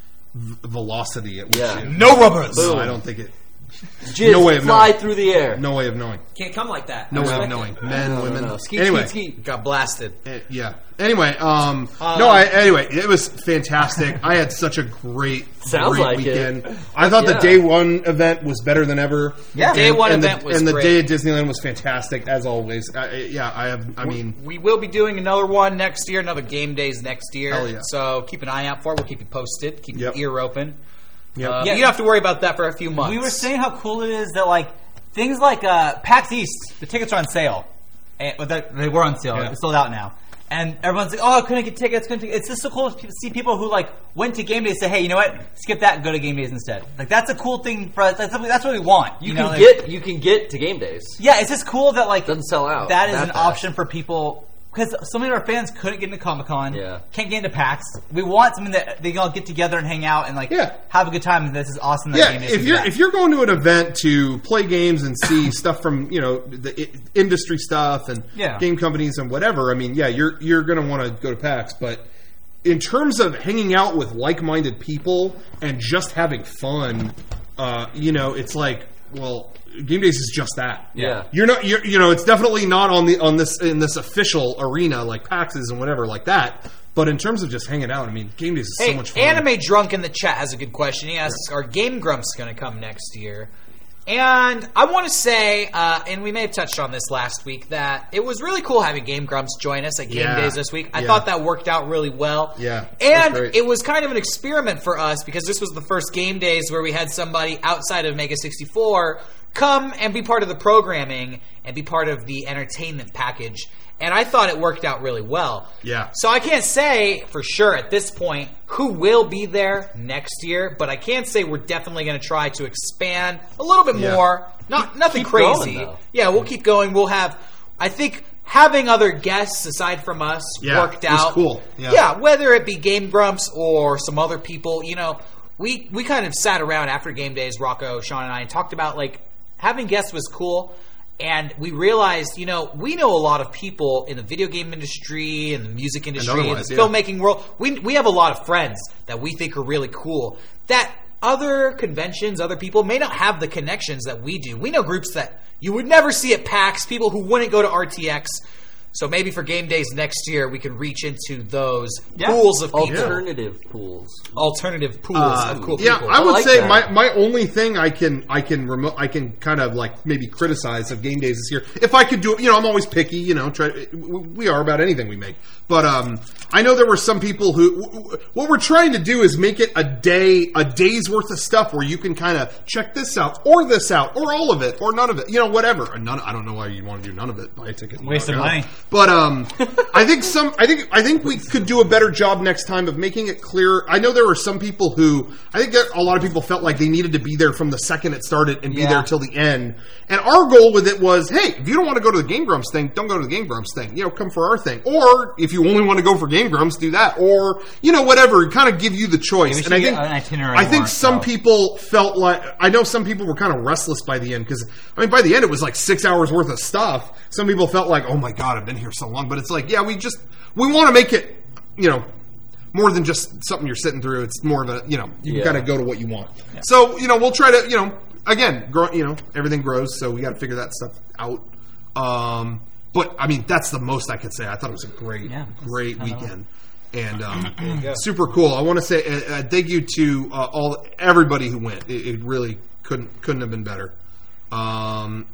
v- velocity at which Yeah. it, No rubbers. no, I don't think it. Jizz no way of fly knowing. through the air. No way of knowing. Can't come like that. No I way of respect knowing. it. Men, No, no, women. no. Skeet, anyway, skeet, skeet. Got blasted. Uh, yeah. Anyway, um, no. I anyway, it was fantastic. I had such a great, Sounds great like weekend. it. I thought Yeah. the day one event was better than ever. Yeah. Day And- one and event the, was and the great. day at Disneyland was fantastic as always. I, I- yeah, I have. I mean, We will be doing another one next year, another game days next year. Hell yeah. So keep an eye out for it. We'll keep you posted. Keep Yep. your ear open. yeah, Uh, Yeah. You don't have to worry about that for a few months. We were saying how cool it is that like things like uh, PAX East, the tickets are on sale. And, but they- they were on sale. Yeah. It's sold out now. And everyone's like, "Oh, I couldn't get tickets." Couldn't get-" It's just so cool to see people who like went to game days say, "Hey, you know what? Skip that and go to game days instead." Like that's a cool thing for us. That's, that's what we want. You, You, can know? Like- get you can get to game days. Yeah, it's just cool that like Doesn't sell out That is that an fast. option for people because so many of our fans couldn't get into Comic Con. Yeah. Can't get into PAX. We want something that they can all get together and hang out and like Yeah. have a good time. And this is awesome. That yeah. game days If is you're back. if you're going to an event to play games and see stuff from you know the I- industry stuff and Yeah. game companies and whatever, I mean, yeah, you're you're going to want to go to PAX, but in terms of hanging out with like-minded people and just having fun, uh, you know, it's like, well, game days is just that. Yeah. You're not, you're, you know, it's definitely not on the on this in this official arena like PAX is and whatever like that. But in terms of just hanging out, I mean, game days is Hey, so much fun. Anime Drunk in the chat has a good question. He asks, "Are Game Grumps going to come next year?" And I want to say, uh, and we may have touched on this last week, that it was really cool having Game Grumps join us at Game Yeah. Days this week. I Yeah. thought that worked out really well. Yeah, And that's great. it was kind of an experiment for us because this was the first Game Days where we had somebody outside of Mega sixty-four come and be part of the programming and be part of the entertainment package. And I thought it worked out really well. Yeah. So I can't say for sure at this point who will be there next year, but I can say we're definitely going to try to expand a little bit Yeah. more. Not nothing keep crazy. going, though. Yeah, we'll keep going. We'll have, I think, having other guests aside from us Yeah, worked it was out. cool. Yeah. yeah, whether it be Game Grumps or some other people, you know, we we kind of sat around after Game Days, Rocco, Sean, and I, and talked about like having guests was cool. And we realized, you know, we know a lot of people in the video game industry and the music industry and, otherwise, the yeah. filmmaking world. We we have a lot of friends that we think are really cool. That other conventions, other people may not have the connections that we do. We know groups that you would never see at PAX, people who wouldn't go to R T X. So maybe for Game Days next year, we can reach into those Yeah. pools of people, Alternative pools. alternative pools Uh, of cool yeah, people. I would like say that. my, my only thing I can I can remote I can kind of like maybe criticize of game days this year. If I could do it, you know, I'm always picky. You know, try we are about anything we make. But um, I know there were some people who what we're trying to do is make it a day a day's worth of stuff where you can kind of check this out or this out or all of it or none of it. You know, whatever. Or none. I don't know why you want to do none of it. Buy a ticket. and Waste of knock out. money. But um, I think some. I think I think we could do a better job next time of making it clear. I know there were some people who I think that a lot of people felt like they needed to be there from the second it started and be Yeah. there till the end. And our goal with it was, hey, if you don't want to go to the Game Grumps thing, don't go to the Game Grumps thing. You know, come for our thing. Or if you only want to go for Game Grumps, do that. Or you know, whatever. Kind of give you the choice. Yeah, we and I should think get an itinerary I think more, some so. people felt like I know some people were kind of restless by the end because I mean by the end it was like six hours worth of stuff. Some people felt like, oh my god, I've been here so long. But it's like, yeah, we just we want to make it, you know, more than just something you're sitting through. It's more of a, you know, you Yeah. got to go to what you want. So, you know, we'll try to, you know, again, grow, you know, everything grows, so we got to figure that stuff out. Um, but, I mean, that's the most I could say. I thought it was a great, Yeah. great weekend. And um, super cool. I want to say uh, uh, thank you to uh, all everybody who went. It, it really couldn't couldn't have been better. Um,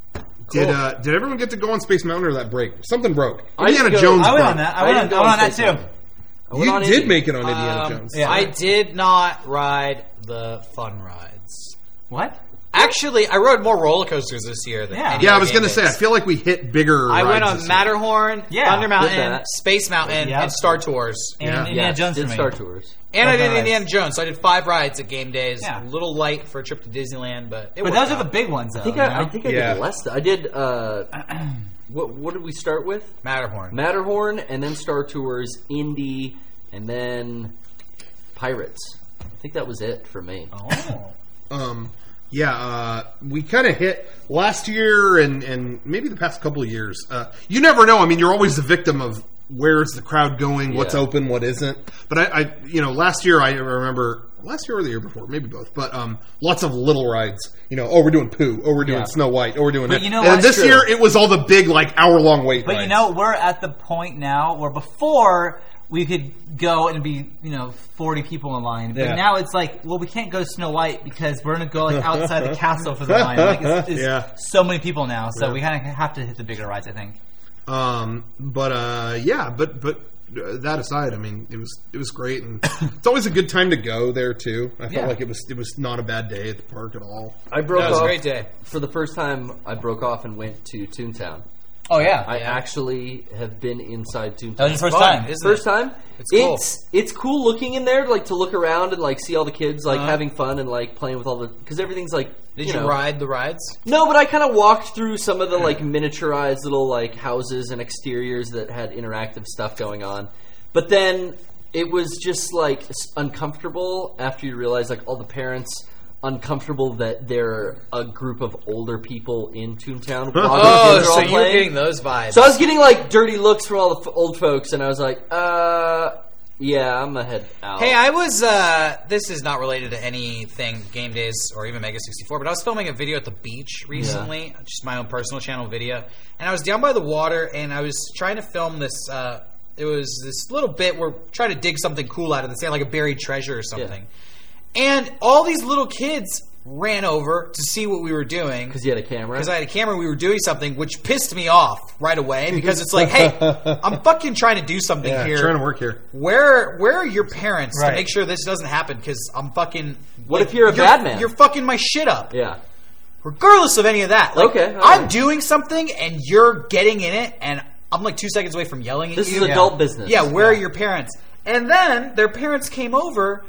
Did uh, did everyone get to go on Space Mountain or that break? Something broke. I Indiana didn't go- Jones. I went broke. on that. I I went on, didn't go I went on on that Space too. Mountain. I went You on did Indy. make it on Indiana Um, Jones. yeah. I did not ride the fun rides. What? Actually, I rode more roller coasters this year than Yeah. any Yeah, I other was going to game say. I days. feel like we hit bigger. I went rides on this year. Matterhorn, Yeah. Thunder Did Mountain, that. Space Mountain, Yeah. and Star Tours. And Yeah. Indiana Yeah, Jones did for me. Star Tours. And I Love did the Indiana Jones, so I did five rides at game days. Yeah. A little light for a trip to Disneyland, but it But worked those are out. the big ones, though. I think you I, know? I think I Yeah. did less. I did. Uh, what what did we start with? Matterhorn. Matterhorn, and then Star Tours, Indy, and then Pirates. I think that was it for me. Oh. Um, yeah, uh, we kind of hit last year and, and maybe the past couple of years. Uh, you never know. I mean, you're always the victim of where's the crowd going, what's Yeah. open, what isn't. But I, I, you know, last year I remember, last year or the year before, maybe both, but um, lots of little rides. You know, oh, we're doing Pooh, oh, we're doing Yeah. Snow White, oh, we're doing But that. you know and what? this True. year it was all the big, like, hour long wait But rides. you know, we're at the point now where before we could go and be, you know, forty people in line. But Yeah. now it's like, well, we can't go to Snow White because we're going to go like outside the castle for the line. Like, it's, it's Yeah. so many people now, so Yeah. we kind of have to hit the bigger rides, I think. Um, but uh, yeah, but but uh, that aside, I mean, it was it was great, and it's always a good time to go there too. I felt Yeah. like it was it was not a bad day at the park at all. I broke That was a off great day. for the first time. I broke off and went to Toontown. Oh yeah, I actually have been inside Toontown. that was your first Fun, time. isn't First it? time. It's cool. It's it's cool looking in there, like to look around and like see all the kids like Uh-huh. having fun and like playing with all the because everything's like. Did you, know, ride the rides? No, but I kind of walked through some of the like miniaturized little like houses and exteriors that had interactive stuff going on. But then it was just like s- uncomfortable after you realize like all the parents uncomfortable that they're a group of older people in Toontown. while their Oh, kids are so all you're playing. getting those vibes. So I was getting like dirty looks from all the f- old folks, and I was like, uh, yeah, I'm gonna head out. Hey, I was, uh, this is not related to anything Game Days or even Mega sixty-four, but I was filming a video at the beach recently, just my own personal channel video, and I was down by the water, and I was trying to film this, uh, it was this little bit where trying to dig something cool out of the sand, like a buried treasure or something. And all these little kids ran over to see what we were doing. because you had a camera. Because I had a camera, we were doing something, which pissed me off right away. Because it's like, hey, I'm fucking trying to do something Yeah, here. trying to work here. Where where are your parents Right. to make sure this doesn't happen? Because I'm fucking. What if you're a bad man? You're fucking my shit up. yeah. Regardless of any of that. Like, Okay, all I'm right. doing something and you're getting in it, and I'm like two seconds away from yelling at This you. is adult business. Yeah, where are your parents? And then their parents came over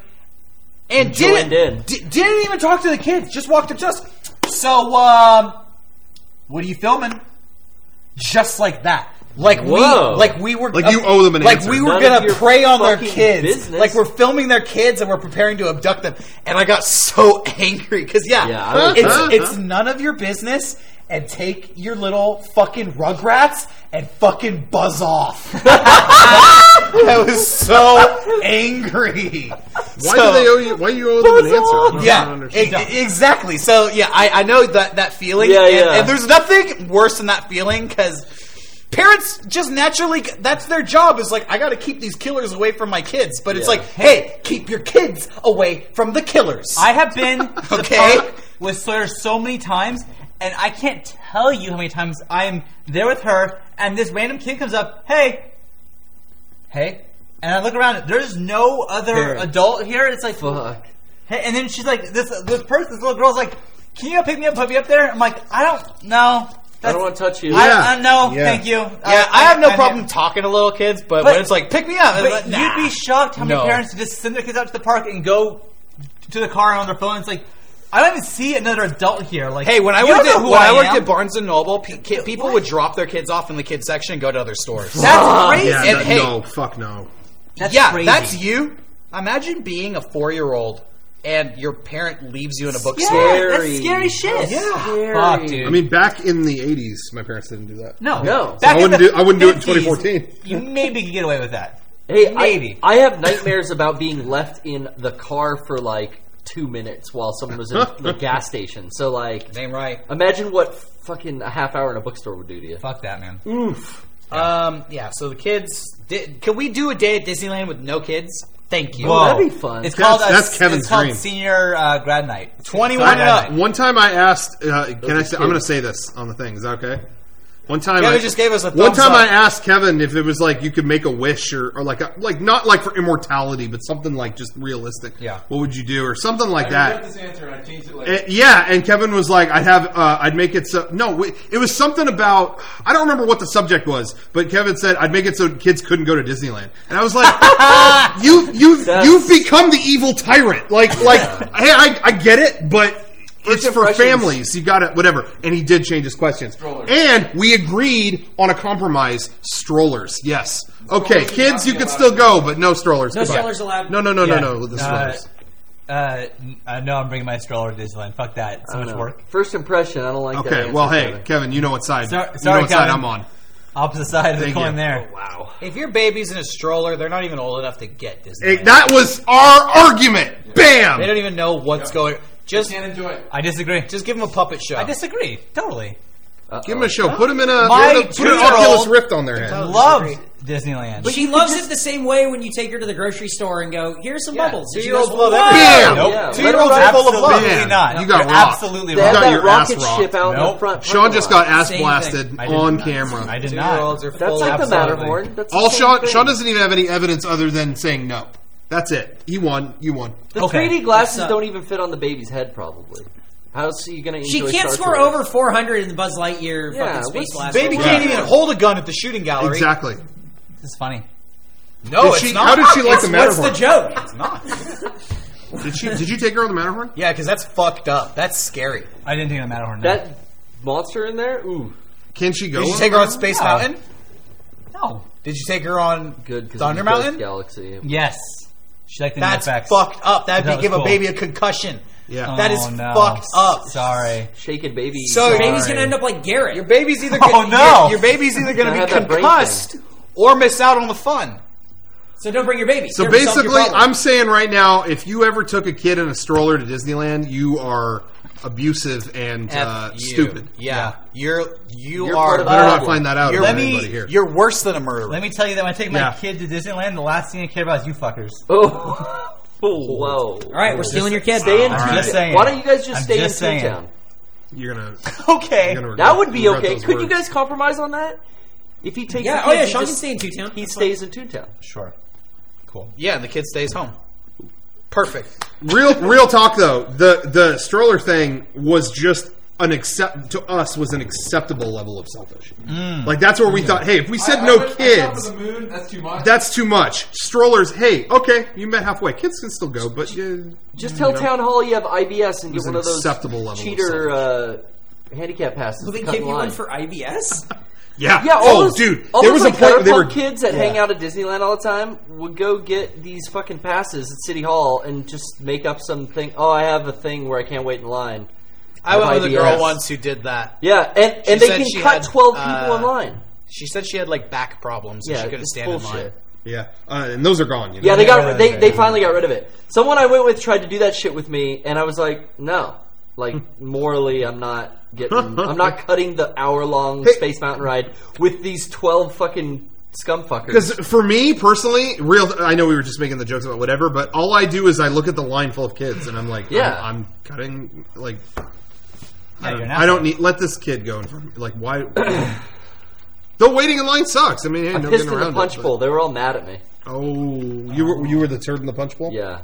and And joined didn't, in. di- didn't even talk to the kids. Just walked up to us. So, um, what are you filming? Just like that. Like Whoa. we, like we were, Like you owe them an like answer. we were None of gonna your prey on their fucking kids. business. Like we're filming their kids and we're preparing to abduct them. And I got so angry because yeah, Yeah, I would- it's it's none of your business. And take your little fucking Rugrats and fucking buzz off. I was so angry. Why do they owe you? Why you owe them an answer? I don't Yeah, understand. e- exactly. So yeah, I, I know that that feeling. Yeah, and, yeah. and there's nothing worse than that feeling because parents just naturally that's their job. Is like I got to keep these killers away from my kids, but it's Yeah. like, hey, keep your kids away from the killers. I have been to the Okay. park with Sawyer so many times, and I can't tell you how many times I am there with her, and this random kid comes up, hey, hey, and I look around, there's no other Parent. adult here, and it's like, Fuck. hey, and then she's like, this this person, this little girl's like, can you go pick me up, put me up there? I'm like, I don't know. I don't want to touch you. I, Yeah. I, no, Yeah. thank you. yeah, I, have no problem talking to little kids, but, But- when it's like pick me up, it's But like, nah. you'd be shocked how many No. parents just send their kids out to the park and go to the car on their phone. It's like, I don't even see another adult here. Like, Hey, when I you worked don't know at who when I, I worked am. at Barnes and Noble, pe- ki- people would drop their kids off in the kids section and go to other stores. That's crazy. Yeah, And that- hey- no, fuck no. That's yeah, crazy. that's you. Imagine being a four-year-old and your parent leaves you in a bookstore. Yeah, that's Scary. scary shit. Scary. Fuck, dude. I mean, back in the eighties, my parents didn't do that. no, No. Back I in wouldn't the do- I wouldn't do it in fifties, twenty fourteen. You maybe could get away with that. Hey, Maybe. I, I have nightmares about being left in the car for like two minutes while someone was in the gas station. So like, Name right. imagine what fucking a half hour in a bookstore would do to you. Fuck that, man. Oof. Um, yeah, so the kids... Did, can we do a day at Disneyland with no kids? Thank you. Whoa. that'd be fun. It's That's- called, a, that's Kevin's it's called dream. senior uh, grad night. twenty-one Grad and up. night. One time I asked, uh, can I are say, I'm going to kids. say this on the thing. Is that okay? One time, Kevin I, just gave us a One thumbs time, up. I asked Kevin if it was like you could make a wish or, or like a, like not like for immortality, but something like just realistic. Yeah. What would you do or something like I that? regret this answer and I changed it later. Uh, yeah, and Kevin was like, "I'd have, uh, I'd make it so." No, we- it was something about. I don't remember what the subject was, but Kevin said, "I'd make it so kids couldn't go to Disneyland," and I was like, "You, you, That's- you've become the evil tyrant." Like, like, hey, I, I get it, but. It's for impressions. families. You got to whatever. And he did change his questions. Strollers. And we agreed on a compromise: strollers. Yes. Okay, Strollers kids, would you not can be still allowed. go, but no strollers. No Goodbye. strollers allowed. No, no, no, Yeah. no, no. The Uh, strollers. Uh, n- uh, no, I'm bringing my stroller to Disneyland. Fuck that. It's so I much don't know. work. First impression, I don't like that. Okay. answer, Well, hey, Kevin. Kevin, you know what side? Sorry- you sorry, know what side Kevin. I'm on. Opposite side of the Thank coin you. there. Wow. If your baby's in a stroller, they're not even old enough to get Disneyland. Hey, that was our argument. Bam. They don't even know what's going. Just, Can't enjoy it. I disagree. just give them a puppet show. I disagree. Totally. Give them a show. Put them in a My put, a, put an two-year-old Oculus Rift on their head. Totally Loved disagree. Disneyland. But she loves it the same way when you take her to the grocery store and go, "Here's some Yeah, bubbles." And she two-year-olds goes, love "Whoa!" Bam! Nope. Yeah, Two-year-olds let are her full of love. Absolutely Man, not. you got You're rocked. absolutely They You had got wrong. that your ass rocket rocked. ship out in Nope. the front. Sean just got ass Same blasted thing. I did on not. camera. I did Two-year-olds not. are That's full like of the Absolutely. Matterhorn. That's the All same Sean thing. Sean doesn't even have any evidence other than saying no. That's it. He won. You won. The Okay. three D glasses What's up? don't even fit on the baby's head, probably. How's he going to She enjoy can't Star score Tours? over four hundred in the Buzz Lightyear Yeah, fucking space what's- blast. Baby Yeah. can't even hold a gun at the shooting gallery. Exactly. This is funny. No, Did it's she- not. how did she like the What's the Matterhorn? joke? It's not. Did she? Did you take her on the Matterhorn? Yeah, because that's fucked up. That's scary. I didn't think of the Matterhorn. no. That monster in there? Ooh, Can she go? Did you on take the her on Matterhorn? Space No. Mountain? No. Did you take her on good. Cause Thunder it was Mountain? Galaxy. Yes. She liked the That's effects. fucked up. That'd That be was give cool. a baby a concussion. Yeah. That is Oh, no. fucked up. Sorry. Shaken baby. So- Your baby's Sorry. gonna end up like Garrett. Your baby's either Oh, gonna, no. your, your baby's either going I to have be that brain concussed or miss out on the fun. So don't bring your baby. So There, we solved your basically, problem. I'm saying right now, if you ever took a kid in a stroller to Disneyland, you are abusive and F uh, you. stupid. Yeah, you're you You're are. part of the Better not problem. find that out You're- about Let me- anybody here. You're worse than a murderer. Let me tell you that when I take my Yeah. kid to Disneyland, the last thing I care about is you fuckers. Oh, whoa! All right, we're stealing your kid. Stay in I'm Toontown. just saying. Why don't you guys just I'm stay just in saying. Toontown? You're gonna. Okay. You're gonna That regret- would be regret okay. those Could you words. guys compromise on that? If he takes, Yeah. the Oh kids, yeah, he Sean just- can stay in Toontown. He That's stays in Toontown. Sure. Cool. yeah, and the kid stays home. Perfect. Real, real talk though. The the stroller thing was just an accept to us was an acceptable level of selfish. Like that's where we thought, hey, if we said I- I no went- I thought kids, for the moon, that's too much. that's too much. Strollers, hey, okay, you met halfway. Kids can still go, but uh, Just tell know. Town Hall you have I B S and get was one an of those acceptable level of cheater uh, handicap passes. Will to they cut give in you line. one for I B S? yeah, Yeah, all oh, those, dude, all there those was a like point where they Gutter were. kids that hang Yeah. out at Disneyland all the time would go get these fucking passes at City Hall and just make up something. Oh, I have a thing where I can't wait in line. I went with a I B S. girl once who did that. Yeah, and, and She they said can she cut had, twelve uh, people in line. She said she had like back problems and Yeah, she couldn't it's stand in bullshit. line. Yeah, uh, and those are gone. You know? Yeah, they Yeah, got they, yeah, they yeah. finally got rid of it. Someone I went with tried to do that shit with me, and I was like, no, like morally, I'm not getting, I'm not cutting the hour long Hey. Space Mountain ride with these twelve fucking scum fuckers. Because for me personally, real, I know we were just making the jokes about whatever, but all I do is I look at the line full of kids, and I'm like, Yeah. I'm, I'm cutting like. I Yeah, don't, you're an I don't asshole. need let this kid go in front of me. Like why? Though waiting in line sucks. I mean, hey, I no pissed getting in the around punch it, bowl. They were all mad at me. but- Oh, you were you were the turd in the punch bowl. Yeah.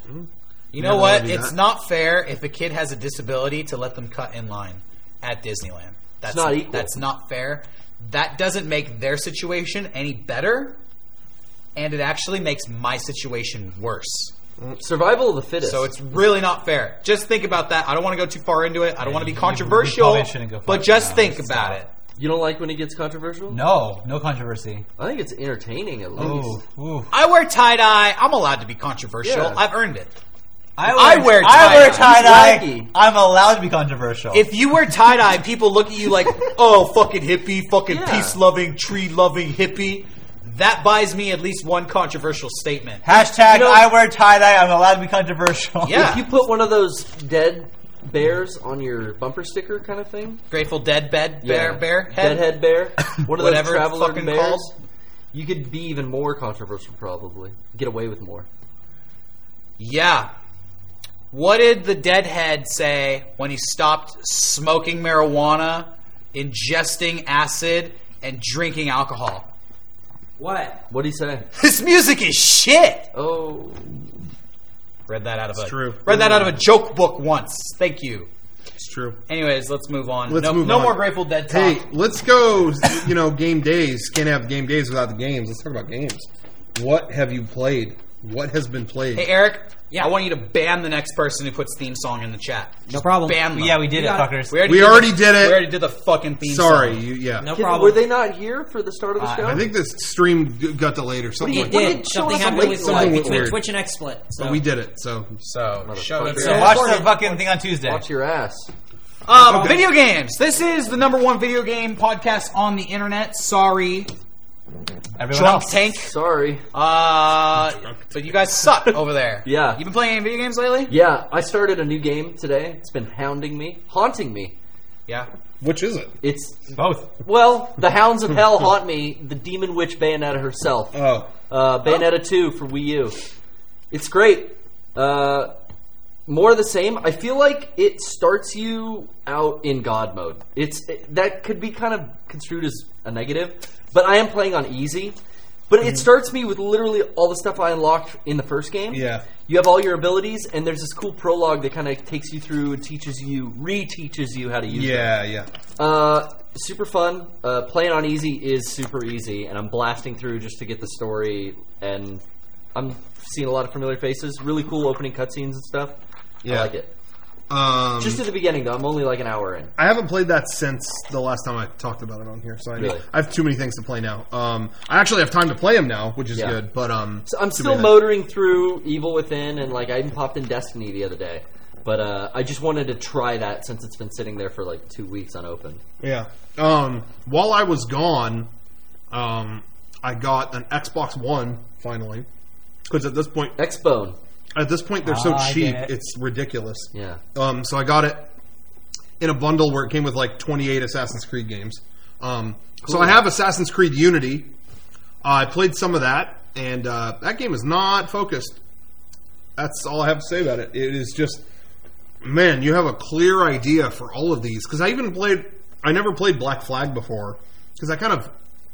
You know Never what? wanna do It's that. not fair if a kid has a disability to let them cut in line at Disneyland. That's not equal. That's not fair. That doesn't make their situation any better, and it actually makes my situation worse. Survival of the fittest. So it's really not fair. Just think about that. I don't want to go too far into it. I don't want to be you- you controversial, probably shouldn't go far but just now. think Stop. about it. you don't like when he gets controversial? No, no controversy. I think it's entertaining at least. Ooh, ooh. I wear tie dye. I'm allowed to be controversial. Yeah. I've earned it. I I wear I wear tie-dye. tie dye. He's wacky. I'm allowed to be controversial. If you wear tie dye, people look at you like, "Oh, fucking hippie, fucking Yeah. peace loving, tree loving hippie." That buys me at least one controversial statement. Hashtag You know- I wear tie-dye. I'm allowed to be controversial. Yeah. If you put one of those dead bears on your bumper sticker kind of thing. Grateful Dead bed bear Yeah. bear head. Deadhead bear. One of those Whatever it's traveler fucking bears. called. You could be even more controversial, probably. Get away with more. Yeah. What did the Deadhead say when he stopped smoking marijuana, ingesting acid, and drinking alcohol? What? What'd he say? This music is shit. Oh. Read that out of a true. read that out of a joke book once. Thank you. It's true. Anyways, let's move on. Let's no move no on. more Grateful Dead talk. Hey, let's go. You know, game days. Can't have game days without the games. Let's talk about games. What have you played? What has been played? Hey, Eric. Yeah. I want you to ban the next person who puts theme song in the chat. No problem. Ban them. Yeah, we did You it, got it. fuckers. We already, We did, already the, did it. We already did the fucking theme Sorry, song. you, yeah. No Kid, problem. were they not here for the start of the Uh, show? I think the stream g- got delayed or something. It like What that. did did. show Something us happened late with live? between Something weird. Twitch and XSplit. So. But we did it. So So, show Motherfucker. it. So- Watch Yeah. the fucking thing on Tuesday. Watch your ass. Um, Video games. This is the number one video game podcast on the internet. Sorry, Everyone Drunk else. Tank. Sorry. Uh, but you guys suck over there. Yeah. You been playing any video games lately? Yeah, I started a new game today. It's been hounding me, haunting me. Yeah. which is it? It's Both. well, the hounds of hell haunt me. The demon witch Bayonetta herself. Oh, Uh, Bayonetta two for Wii U. It's great. Uh, more of the same. I feel like it starts you out in God mode. It's it, that could be kind of construed as a negative, but I am playing on easy. But it starts me with literally all the stuff I unlocked in the first game. Yeah. You have all your abilities, and there's this cool prologue that kind of takes you through and teaches you, re-teaches you how to use them. yeah, yeah. Uh, super fun. Uh, playing on easy is super easy, and I'm blasting through just to get the story. And I'm seeing a lot of familiar faces. Really cool opening cutscenes and stuff. Yeah. I like it. Um, Just at the beginning, though. I'm only like an hour in. I haven't played that since the last time I talked about it on here, so I, Really? I have too many things to play now. Um, I actually have time to play them now, which is Yeah. good. But um, So I'm too still bad. motoring through Evil Within, and like I even popped in Destiny the other day. But uh, I just wanted to try that since it's been sitting there for like two weeks unopened. Yeah. Um, while I was gone, um, I got an Xbox One finally because at this point, Xbone. at this point, they're so Ah, I cheap, get it. it's ridiculous. Yeah. Um, so I got it in a bundle where it came with like twenty-eight Assassin's Creed games. Um, So Cool. I have Assassin's Creed Unity. Uh, I played some of that, and uh, that game is not focused. That's all I have to say about it. It is just, man, you have a clear idea for all of these. Because I even played, I never played Black Flag before, because I kind of,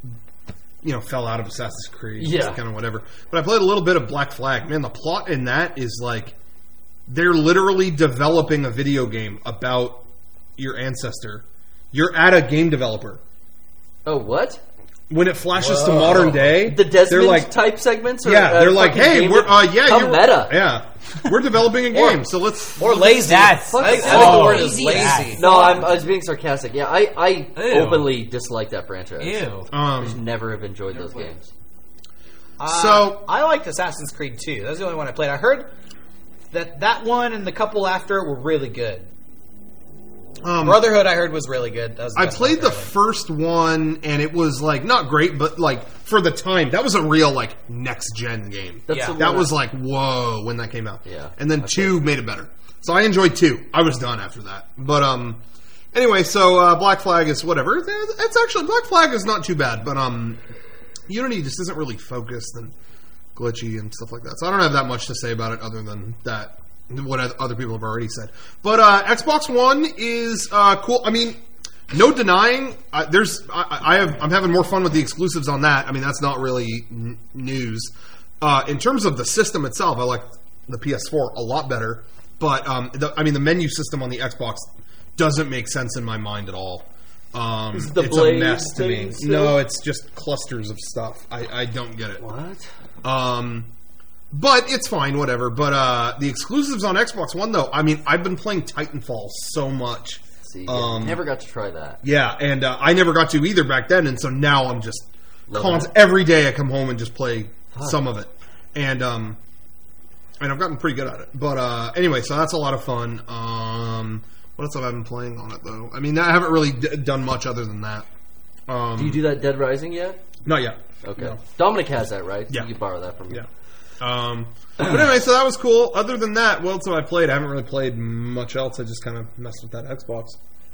you know, fell out of Assassin's Creed. Yeah. Kind of whatever. But I played a little bit of Black Flag. Man, the plot in that is like, they're literally developing a video game about your ancestor. You're at a game developer. Oh, what? When it flashes to modern day, The Desmond they're like, type segments? Or, yeah, uh, they're like, fucking hey, game we're de- uh, yeah, How you're, meta. yeah, we're developing a game, so let's Or lazy. That's- I think, I think oh, the word is lazy. lazy. No, I'm, I was being sarcastic. Yeah, I, I Ew. openly dislike that franchise. Ew. I just um. never have enjoyed those games. Uh, So- I liked Assassin's Creed two. That was the only one I played. I heard that that one and the couple after were really good. Um, Brotherhood, I heard, was really good. That was the I best played the one, apparently. first one, and it was like not great, but like for the time, that was a real like next gen game. That's Yeah. the That one was like whoa when that came out. Yeah. and then two made it better. So I enjoyed two. I was done after that. But um, anyway, so uh, Black Flag is whatever. It's actually Black Flag is not too bad, but um, Unity just isn't really focused and glitchy and stuff like that. So I don't have that much to say about it other than that. What other people have already said. But uh, Xbox One is uh, cool. I mean, no denying. Uh, there's, I, I have, I'm having more fun with the exclusives on that. I mean, that's not really n- news. Uh, in terms of the system itself, I like the P S four a lot better. But um, the, I mean, the menu system on the Xbox doesn't make sense in my mind at all. Um, Is the it's a blade mess to me. thing still- No, it's just clusters of stuff. I, I don't get it. What? Um, but it's fine, whatever. But uh, the exclusives on Xbox One, though, I mean, I've been playing Titanfall so much. See, Um, never got to try that. Yeah, and uh, I never got to either back then, and so now I'm just Loving const- it. every day I come home and just play some of it, and um, and I've gotten pretty good at it. But uh, anyway, so that's a lot of fun. Um, what else have I been playing on it though? I mean, I haven't really d- done much other than that. Um, Do you do that Dead Rising yet? Not yet. Okay. No. Dominic has that, right? Yeah. You can borrow that from me. Yeah. Um, but anyway, so that was cool. Other than that, what else have I played? I haven't really played much else. I just kind of messed with that Xbox.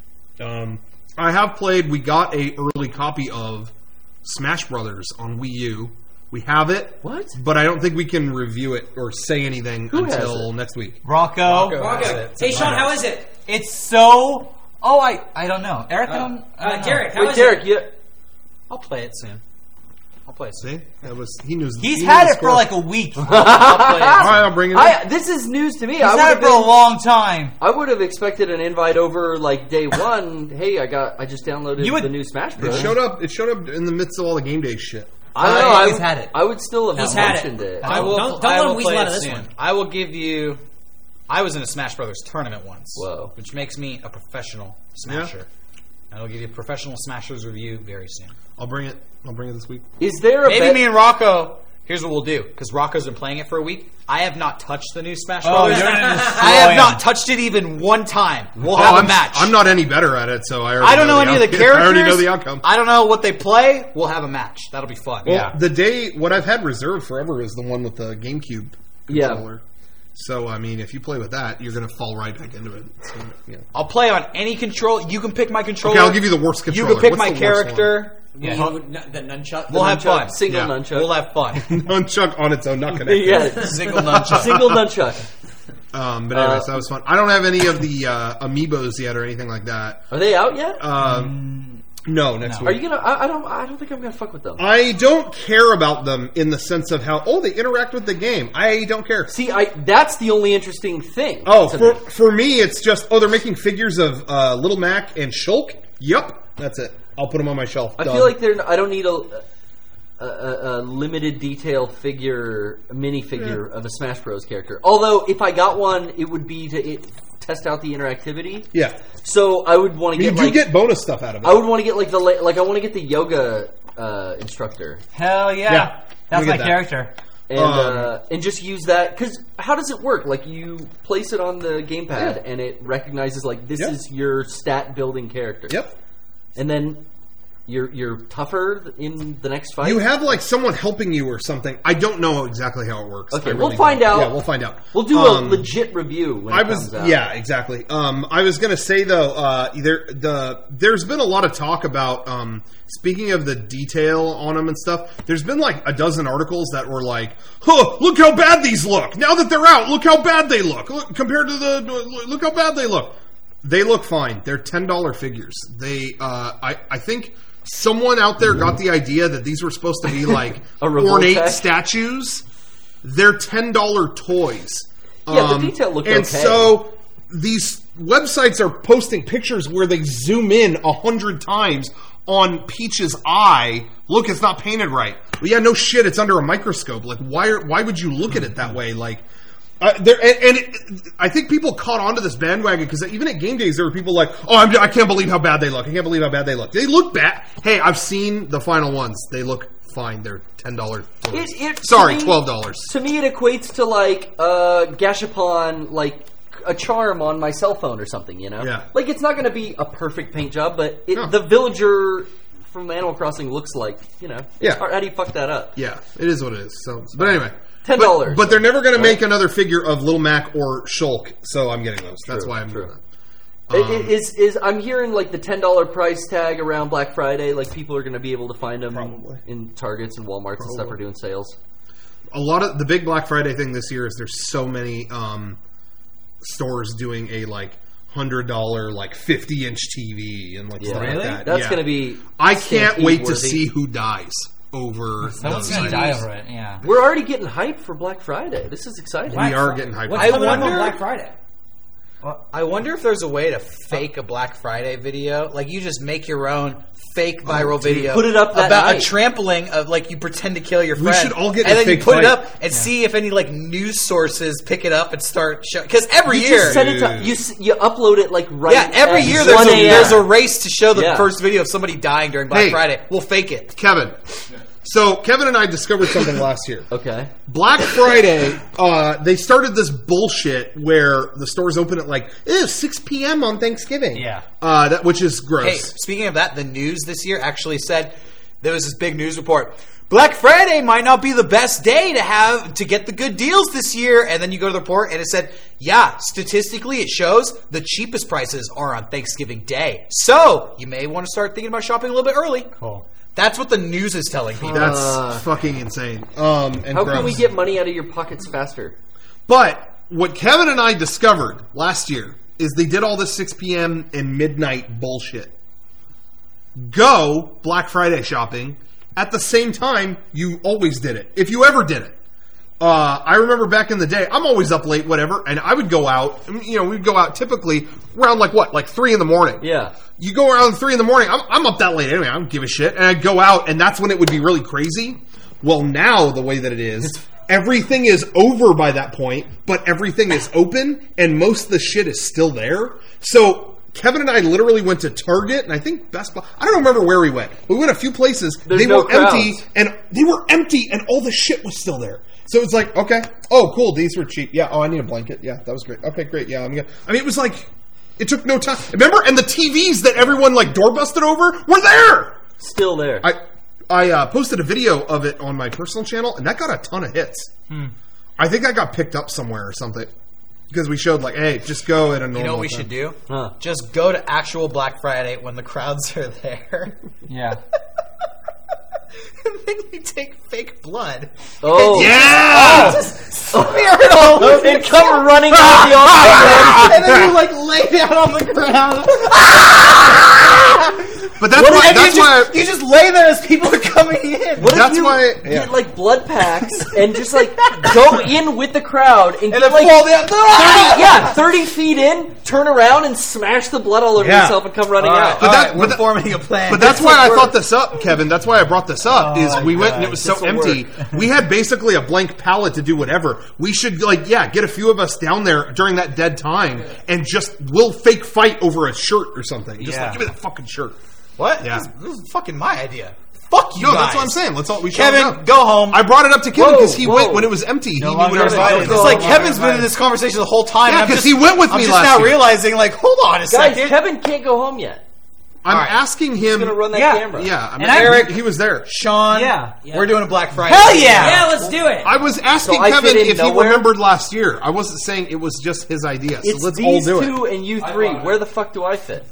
Um, I have played. We got a early copy of Smash Brothers on Wii U. We have it. What? But I don't think we can review it or say anything Who has until it? next week. Rocco. Okay. Hey, Sean, how is it? It's so. Oh, I I don't know. Eric, I don't. I don't Uh, know. Derek, how Wait, is Derek, it? you, I'll play it soon. I'll play it soon. See, that was he knew. He's he had knew the it for score. like a week. He's All right, I'll bring it. In. I, this is news to me. I would had have it for a been- long time. I would have expected an invite over like day one. Hey, I got. I just downloaded You would- the new Smash It Bros. showed up. It showed up in the midst of all the game day shit. I don't Uh, know. I he's would, had it. I would still have He's had mentioned it. it. I will. Don't- don't I let will him weasel play out it of this soon. one. I will give you. I was in a Smash Brothers tournament once. Whoa. Which makes me a professional smasher. I will give you a professional smashers review very soon. I'll bring it. I'll bring it this week. Is there a Maybe bet- me and Rocco. Here's what we'll do, because Rocco's been playing it for a week. I have not touched the new Smash Oh, Brothers. you're gonna destroy I have him. not touched it even one time. We'll Oh, have I'm, a match. I'm not any better at it, so I already I don't know, the any of the outcome. characters. I already know the outcome. I don't know what they play. We'll have a match. That'll be fun. Well, yeah. the day what I've had reserved forever is the one with the GameCube Yeah. controller. So I mean, if you play with that, you're going to fall right back into it. So, yeah. I'll play on any control. You can pick my controller. Okay, I'll give you the worst You controller. can pick What's my the worst character. You- Huh? the nunchuck. We'll have nunchuck, fun. Single Yeah. nunchuck. We'll have fun. Nunchuck on its own, not connected. yeah, Single nunchuck. single nunchuck. Um, but anyways, Uh, that was fun. I don't have any of the uh, amiibos yet or anything like that. Are they out yet? Um, no, next no. week. Are you gonna? I, I don't. I don't think I'm gonna fuck with them. I don't care about them in the sense of how oh they interact with the game. I don't care. See, I that's the only interesting thing. Oh, to for me. for me, it's just oh they're making figures of uh, Little Mac and Shulk. Yup, that's it. I'll put them on my shelf. I Done. feel like they're. I don't need a. A, a, a limited detail figure, a mini figure of a Smash Bros. Character. Although, if I got one, it would be to it, test out the interactivity. yeah, So I would want to you get do like get bonus stuff out of it. I would want to get like the la- like I want to get the yoga uh, instructor Hell yeah. Yeah. That's We my get that. character. and Um, uh, and just use that because how does it work? Like you place it on the gamepad Yeah. and it recognizes like this Yep. is your stat building character. Yep. And then you're you're tougher in the next fight. You have like someone helping you or something. I don't know exactly how it works. Okay, I we'll really find don't. out. Yeah, we'll find out. We'll do Um, a legit review when I it was comes out. yeah, exactly. Um, I was gonna say though, uh, there the there's been a lot of talk about um, speaking of the detail on them and stuff. There's been like a dozen articles that were like, "Huh, look how bad these look! Now that they're out, look how bad they look. Look, compared to the look how bad they look. They look fine. They're ten dollar figures. They, uh, I, I think." Someone out there got the idea that these were supposed to be like A revolt ornate tech? statues. They're ten dollar toys. Yeah, the Um, detail looked and okay. so these websites are posting pictures where they zoom in a hundred times on Peach's eye. Look, it's not painted right. Well, yeah, no shit. It's under a microscope. Like, why? Are, why would you look at it that way? Like, uh, there and, and it, I think people caught onto this bandwagon because even at game days there were people like, "Oh, I'm, I can't believe how bad they look. I can't believe how bad they look. They look bad." Hey, I've seen the final ones. They look fine. They're ten dollars. It, it, to Sorry, me- twelve dollars. To me, it equates to like uh, Gashapon, like a charm on my cell phone or something. You know, Yeah. Like it's not going to be a perfect paint job, but it, No. the villager from Animal Crossing looks like you know. Yeah. How, how do you fuck that up? Yeah, it is what it is. So, but anyway, ten But, dollars. but they're never going to make another figure of Little Mac or Shulk, so I'm getting those. That's True, why I'm true. doing that. It- Um, it is is I'm hearing like the ten dollar price tag around Black Friday. Like people are going to be able to find them Probably. in Targets and WalMarts and stuff are doing sales. A lot of the big Black Friday thing this year is there's so many um, stores doing a like hundred dollar like fifty inch T V and like Yeah, stuff Really? like that. That's Yeah. going to be. I can't stampede wait to worthy. see who dies over Someone's those gonna items. die over it. Yeah. We're already getting hyped for Black Friday. This is exciting. We are getting hyped. What's I coming up on wonder- Black Friday? I wonder if there's a way to fake a Black Friday video. Like you just make your own fake viral video. put it up that about night. a trampling of like you pretend to kill your We friend. should all get in and a then you fake put it fight. up and see if any like news sources pick it up and start showing. Because every You year, just send it to you. s- You upload it like right. yeah, every at year there's one a, a.m. there's a race to show the Yeah. first video of somebody dying during Black Hey. Friday. We'll fake it. Kevin. So Kevin and I discovered something last year. Okay. Black Friday, uh, they started this bullshit where the stores open at like ew, six p.m. on Thanksgiving. Yeah. uh, that which is gross. Hey, speaking of that, the news this year actually said there was this big news report. Black Friday might not be the best day to have to get the good deals this year. And then you go to the report and it said, yeah, statistically it shows the cheapest prices are on Thanksgiving Day. So you may want to start thinking about shopping a little bit early. Cool. That's what the news is telling people. That's Uh, fucking insane. Um, and How gross. can we get money out of your pockets faster? But what Kevin and I discovered last year is they did all this six p.m. and midnight bullshit. Go Black Friday shopping at the same time you always did it, if you ever did it. Uh, I remember back in the day, I'm always up late, whatever, and I would go out, you know, we'd go out typically around like what, like three in the morning. Yeah. You go around three in the morning, I'm, I'm up that late anyway, I don't give a shit, and I'd go out, and that's when it would be really crazy. Well, now, the way that it is, everything is over by that point, but everything is open, and most of the shit is still there. So Kevin and I literally went to Target, and I think Best Buy. I don't remember where we went. We went a few places. There's they no were empty, crowds. and they were empty, and all the shit was still there. So it's like, okay, oh, cool, these were cheap. Yeah, oh, I need a blanket. Yeah, that was great. Okay, great. Yeah, I'm gonna. I mean, it was like, it took no time. Remember, and the T Vs that everyone like door busted over were there. Still there. I I uh, posted a video of it on my personal channel, and that got a ton of hits. Hmm. I think I got picked up somewhere or something. Because we showed, like, hey, just go at a normal You know what we time. should do? Huh. Just go to actual Black Friday when the crowds are there. Yeah. And then you take fake blood. Oh. Yeah! Smear it all over And come running out the office. and then you like lay down on the ground. But that's why. And That's you, why. just, you just lay there as people are coming in. What That's if you why- yeah. get like blood packs and just like go in with the crowd and, And get then like fall down. thirty, yeah, thirty feet in, turn around and smash the blood all over Yeah. yourself and come running All right, out. But all that- right, but we're that- forming a plan. But that's This why I will thought work. this up, Kevin. That's why I brought this up. Oh is my we went and God. it was so This will empty. We had basically a blank palette to do whatever. We should like, yeah, get a few of us down there during that dead time and just we'll fake fight over a shirt or something. Just Yeah. like give me that fucking shirt. what? Yeah. This, this is fucking my idea. Fuck you No, guys. that's what I'm saying. Let's all we should Kevin, up. go home. I brought it up to Kevin Whoa, because he whoa. went when it was empty. No he knew longer what I was invited. doing. Go. It's like Oh, Kevin's my been in God. this conversation the whole time. Yeah, and I'm 'cause just- he went with I'm me just last now year. realizing, like, hold on a Guys, second. Kevin can't go home yet. I'm All right. asking him. He's gonna run that Yeah. camera. Yeah, I mean, And I- Eric, he was there. Sean, Yeah. we're doing a Black Friday. Hell yeah! Yeah, let's do it. I was asking So I Kevin fit in if he nowhere? remembered last year. I wasn't saying it was just his idea. So It's let's all these do two it. and you I three. brought it. Where the fuck do I fit?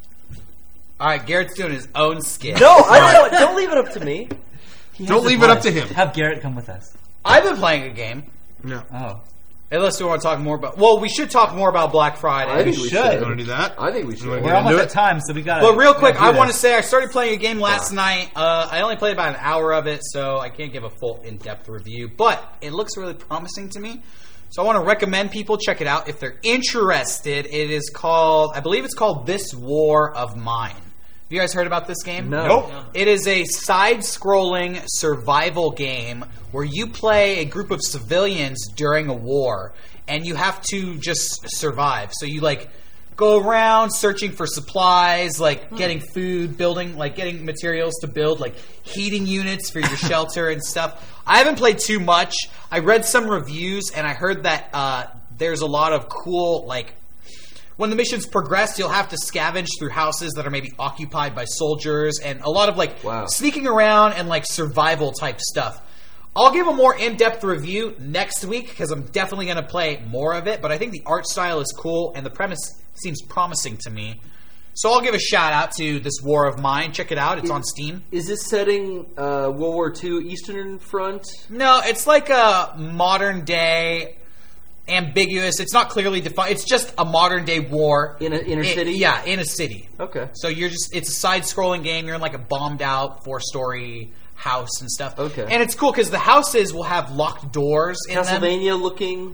All right, Garrett's doing his own skit. No, I don't. Don't leave it up to me. He Don't has leave the it up blood. to him. Have Garrett come with us. I've been playing a game. No. Oh. Unless we want to talk more about. Well, we should talk more about Black Friday. I think we should. should. You want to do that? I think we should. Wanna We're get almost into at it? time, so we got. But real quick, I want to say I started playing a game last night. Uh, I only played about an hour of it, so I can't give a full in-depth review. But it looks really promising to me. So I want to recommend people check it out if they're interested. It is called, I believe it's called This War of Mine. Have you guys heard about this game? No. Nope. It is a side-scrolling survival game where you play a group of civilians during a war, and you have to just survive. So you like go around searching for supplies, like getting food, building, like getting materials to build, like heating units for your shelter and stuff. I haven't played too much. I read some reviews, and I heard that uh, there's a lot of cool, like, when the missions progress, you'll have to scavenge through houses that are maybe occupied by soldiers, and a lot of like Wow. sneaking around and like survival type stuff. I'll give a more in-depth review next week because I'm definitely going to play more of it, but I think the art style is cool and the premise seems promising to me. So I'll give a shout out to This War of Mine. Check it out. It's on Steam. Is this setting uh, World War Two Eastern Front? No, it's like a modern day ambiguous. It's not clearly defined. It's just a modern day war In a inner It- city? Yeah, in a city. Okay. So you're just it's a side scrolling game. You're in like a bombed out four story house and stuff. Okay. And it's cool because the houses will have locked doors in them. Castlevania looking.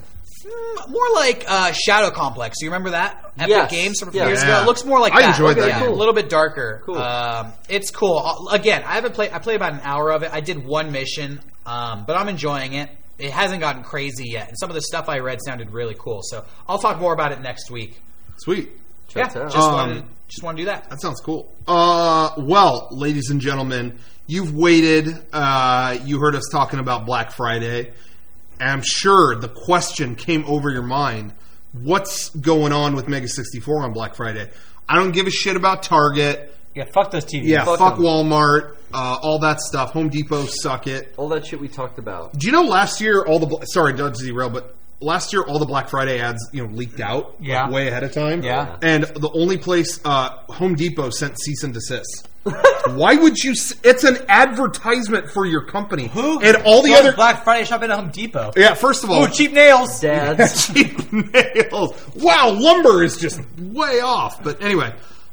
Mm, more like uh, Shadow Complex. You remember that Epic Yes. Games from a few Yeah. years Yeah. ago? It looks more like I that. enjoyed that Yeah, game. a little bit darker. Cool. Um, it's cool. Uh, Again, I haven't played. I played about an hour of it. I did one mission, um, but I'm enjoying it. It hasn't gotten crazy yet, and some of the stuff I read sounded really cool. So I'll talk more about it next week. Sweet. Yeah, Check it out. just Um, wanted just want to do that. That sounds cool. Uh, well, ladies and gentlemen, you've waited. Uh, you heard us talking about Black Friday. And I'm sure the question came over your mind. What's going on with Mega sixty-four on Black Friday? I don't give a shit about Target. Yeah, fuck those T Vs. Yeah, Fuck fuck, them. Walmart, uh, all that stuff. Home Depot, suck it. All that shit we talked about. Do you know last year all the bl- sorry, not to derail, but last year all the Black Friday ads you know leaked out like, Yeah. way ahead of time. Yeah. and the only place uh, Home Depot sent cease and desist. Why would you? S- it's an advertisement for your company. Who and all the goes other Black Friday shopping at Home Depot? yeah. First of all, Ooh, cheap nails. Dads. cheap nails. Wow, lumber is just way off. But anyway,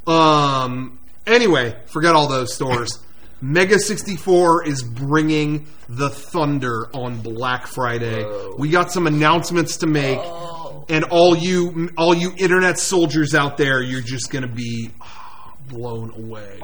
um, anyway, forget all those stores. Mega sixty-four is bringing the thunder on Black Friday. Whoa. We got some announcements to make, and all you, all you internet soldiers out there, you're just gonna be blown away.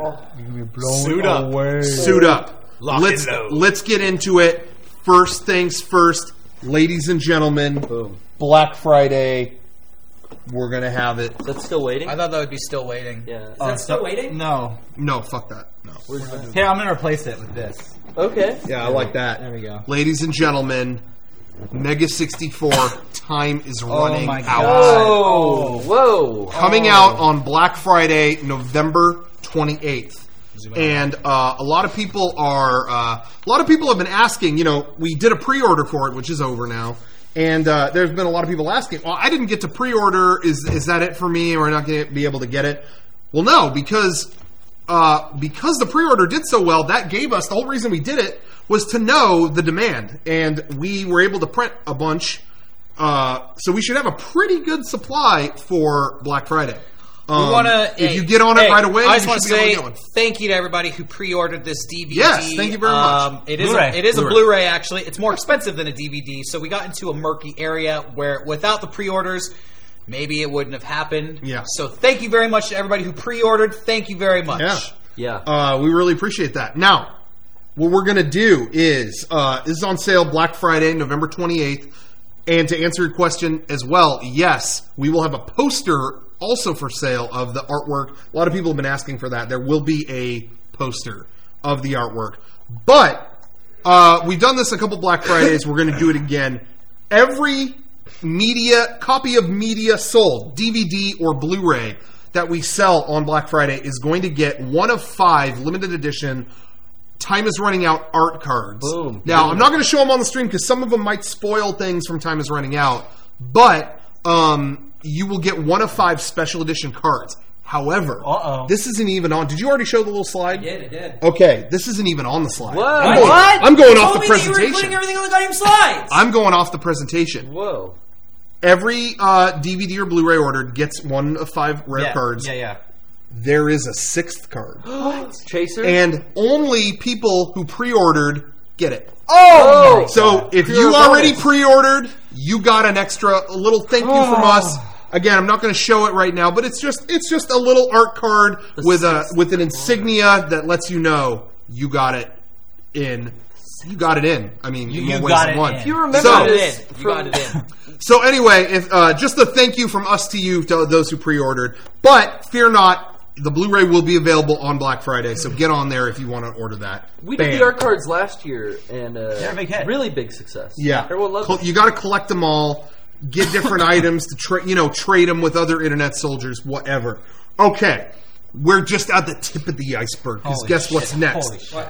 Suit up. Suit up. Lock let's and load. let's get into it. First things first, ladies and gentlemen. Boom. Black Friday. We're gonna have it. Is that still waiting? I thought that would be still waiting. Yeah. Is that still waiting? No. No, fuck that. No. Where's the- Here, I'm gonna replace it with this. Okay. Yeah, I like that. There we go. Ladies and gentlemen, Mega sixty-four time is running my out. God. Whoa. Whoa. Coming out on Black Friday, November twenty-eighth. And uh, a lot of people are, uh, a lot of people have been asking, you know, we did a pre-order for it, which is over now. And uh, there's been a lot of people asking, well, I didn't get to pre-order. Is is that it for me? Or am I not going to be able to get it? Well, no, because uh, because the pre-order did so well, that gave us, the whole reason we did it was to know the demand. And we were able to print a bunch. Uh, so we should have a pretty good supply for Black Friday. Um, We want to. if you get on it right away, I just you want to should be able say to get one. thank you to everybody who pre-ordered this D V D. Yes, thank you very much. Um, it is Blu-ray. a, it is Blu-ray. a Blu-ray actually. It's more expensive than a D V D, so we got into a murky area where without the pre-orders, maybe it wouldn't have happened. Yeah. So thank you very much to everybody who pre-ordered. Thank you very much. Yeah. Yeah. Uh, we really appreciate that. Now, what we're going to do is, uh, this is on sale Black Friday, November twenty-eighth. And to answer your question as well, yes, we will have a poster also for sale of the artwork. A lot of people have been asking for that. There will be a poster of the artwork. But uh, we've done this a couple Black Fridays. We're going to do it again. Every media copy of media sold, D V D or Blu-ray, that we sell on Black Friday is going to get one of five limited edition Time is Running Out art cards. Boom. Now, Boom. I'm not going to show them on the stream because some of them might spoil things from Time is Running Out, but um, you will get one of five special edition cards. However, Uh-oh. this isn't even on. Did you already show the little slide? I did, I did. Okay, this isn't even on the slide. What? I'm going, What? I'm going You off told the me that you were presentation. putting everything on the goddamn slides. I'm going off the presentation. Whoa. Every uh, D V D or Blu-ray ordered gets one of five rare yeah. cards. Yeah, yeah. There is a sixth card. Chaser? And only people who pre-ordered get it. oh! So if Pure you already bonus. pre-ordered, you got an extra a little thank you from Oh. us. Again, I'm not going to show it right now, but it's just it's just a little art card with a with an insignia that lets you know you got it in. You got it in. I mean, You- more you ways got than it one. in. If you remember So- this You from- got it in. So anyway, if uh, just a thank you from us to you, to those who pre-ordered. But fear not, the Blu-ray will be available on Black Friday, so get on there if you want to order that. We Bam. did the art cards last year, and uh, They're a big hit. really big success. Yeah, Everyone loved Col- it. You got to collect them all, get different items to tra- you know trade them with other internet soldiers, whatever. Okay, we're just at the tip of the iceberg because Holy guess what's shit. next? Holy shit.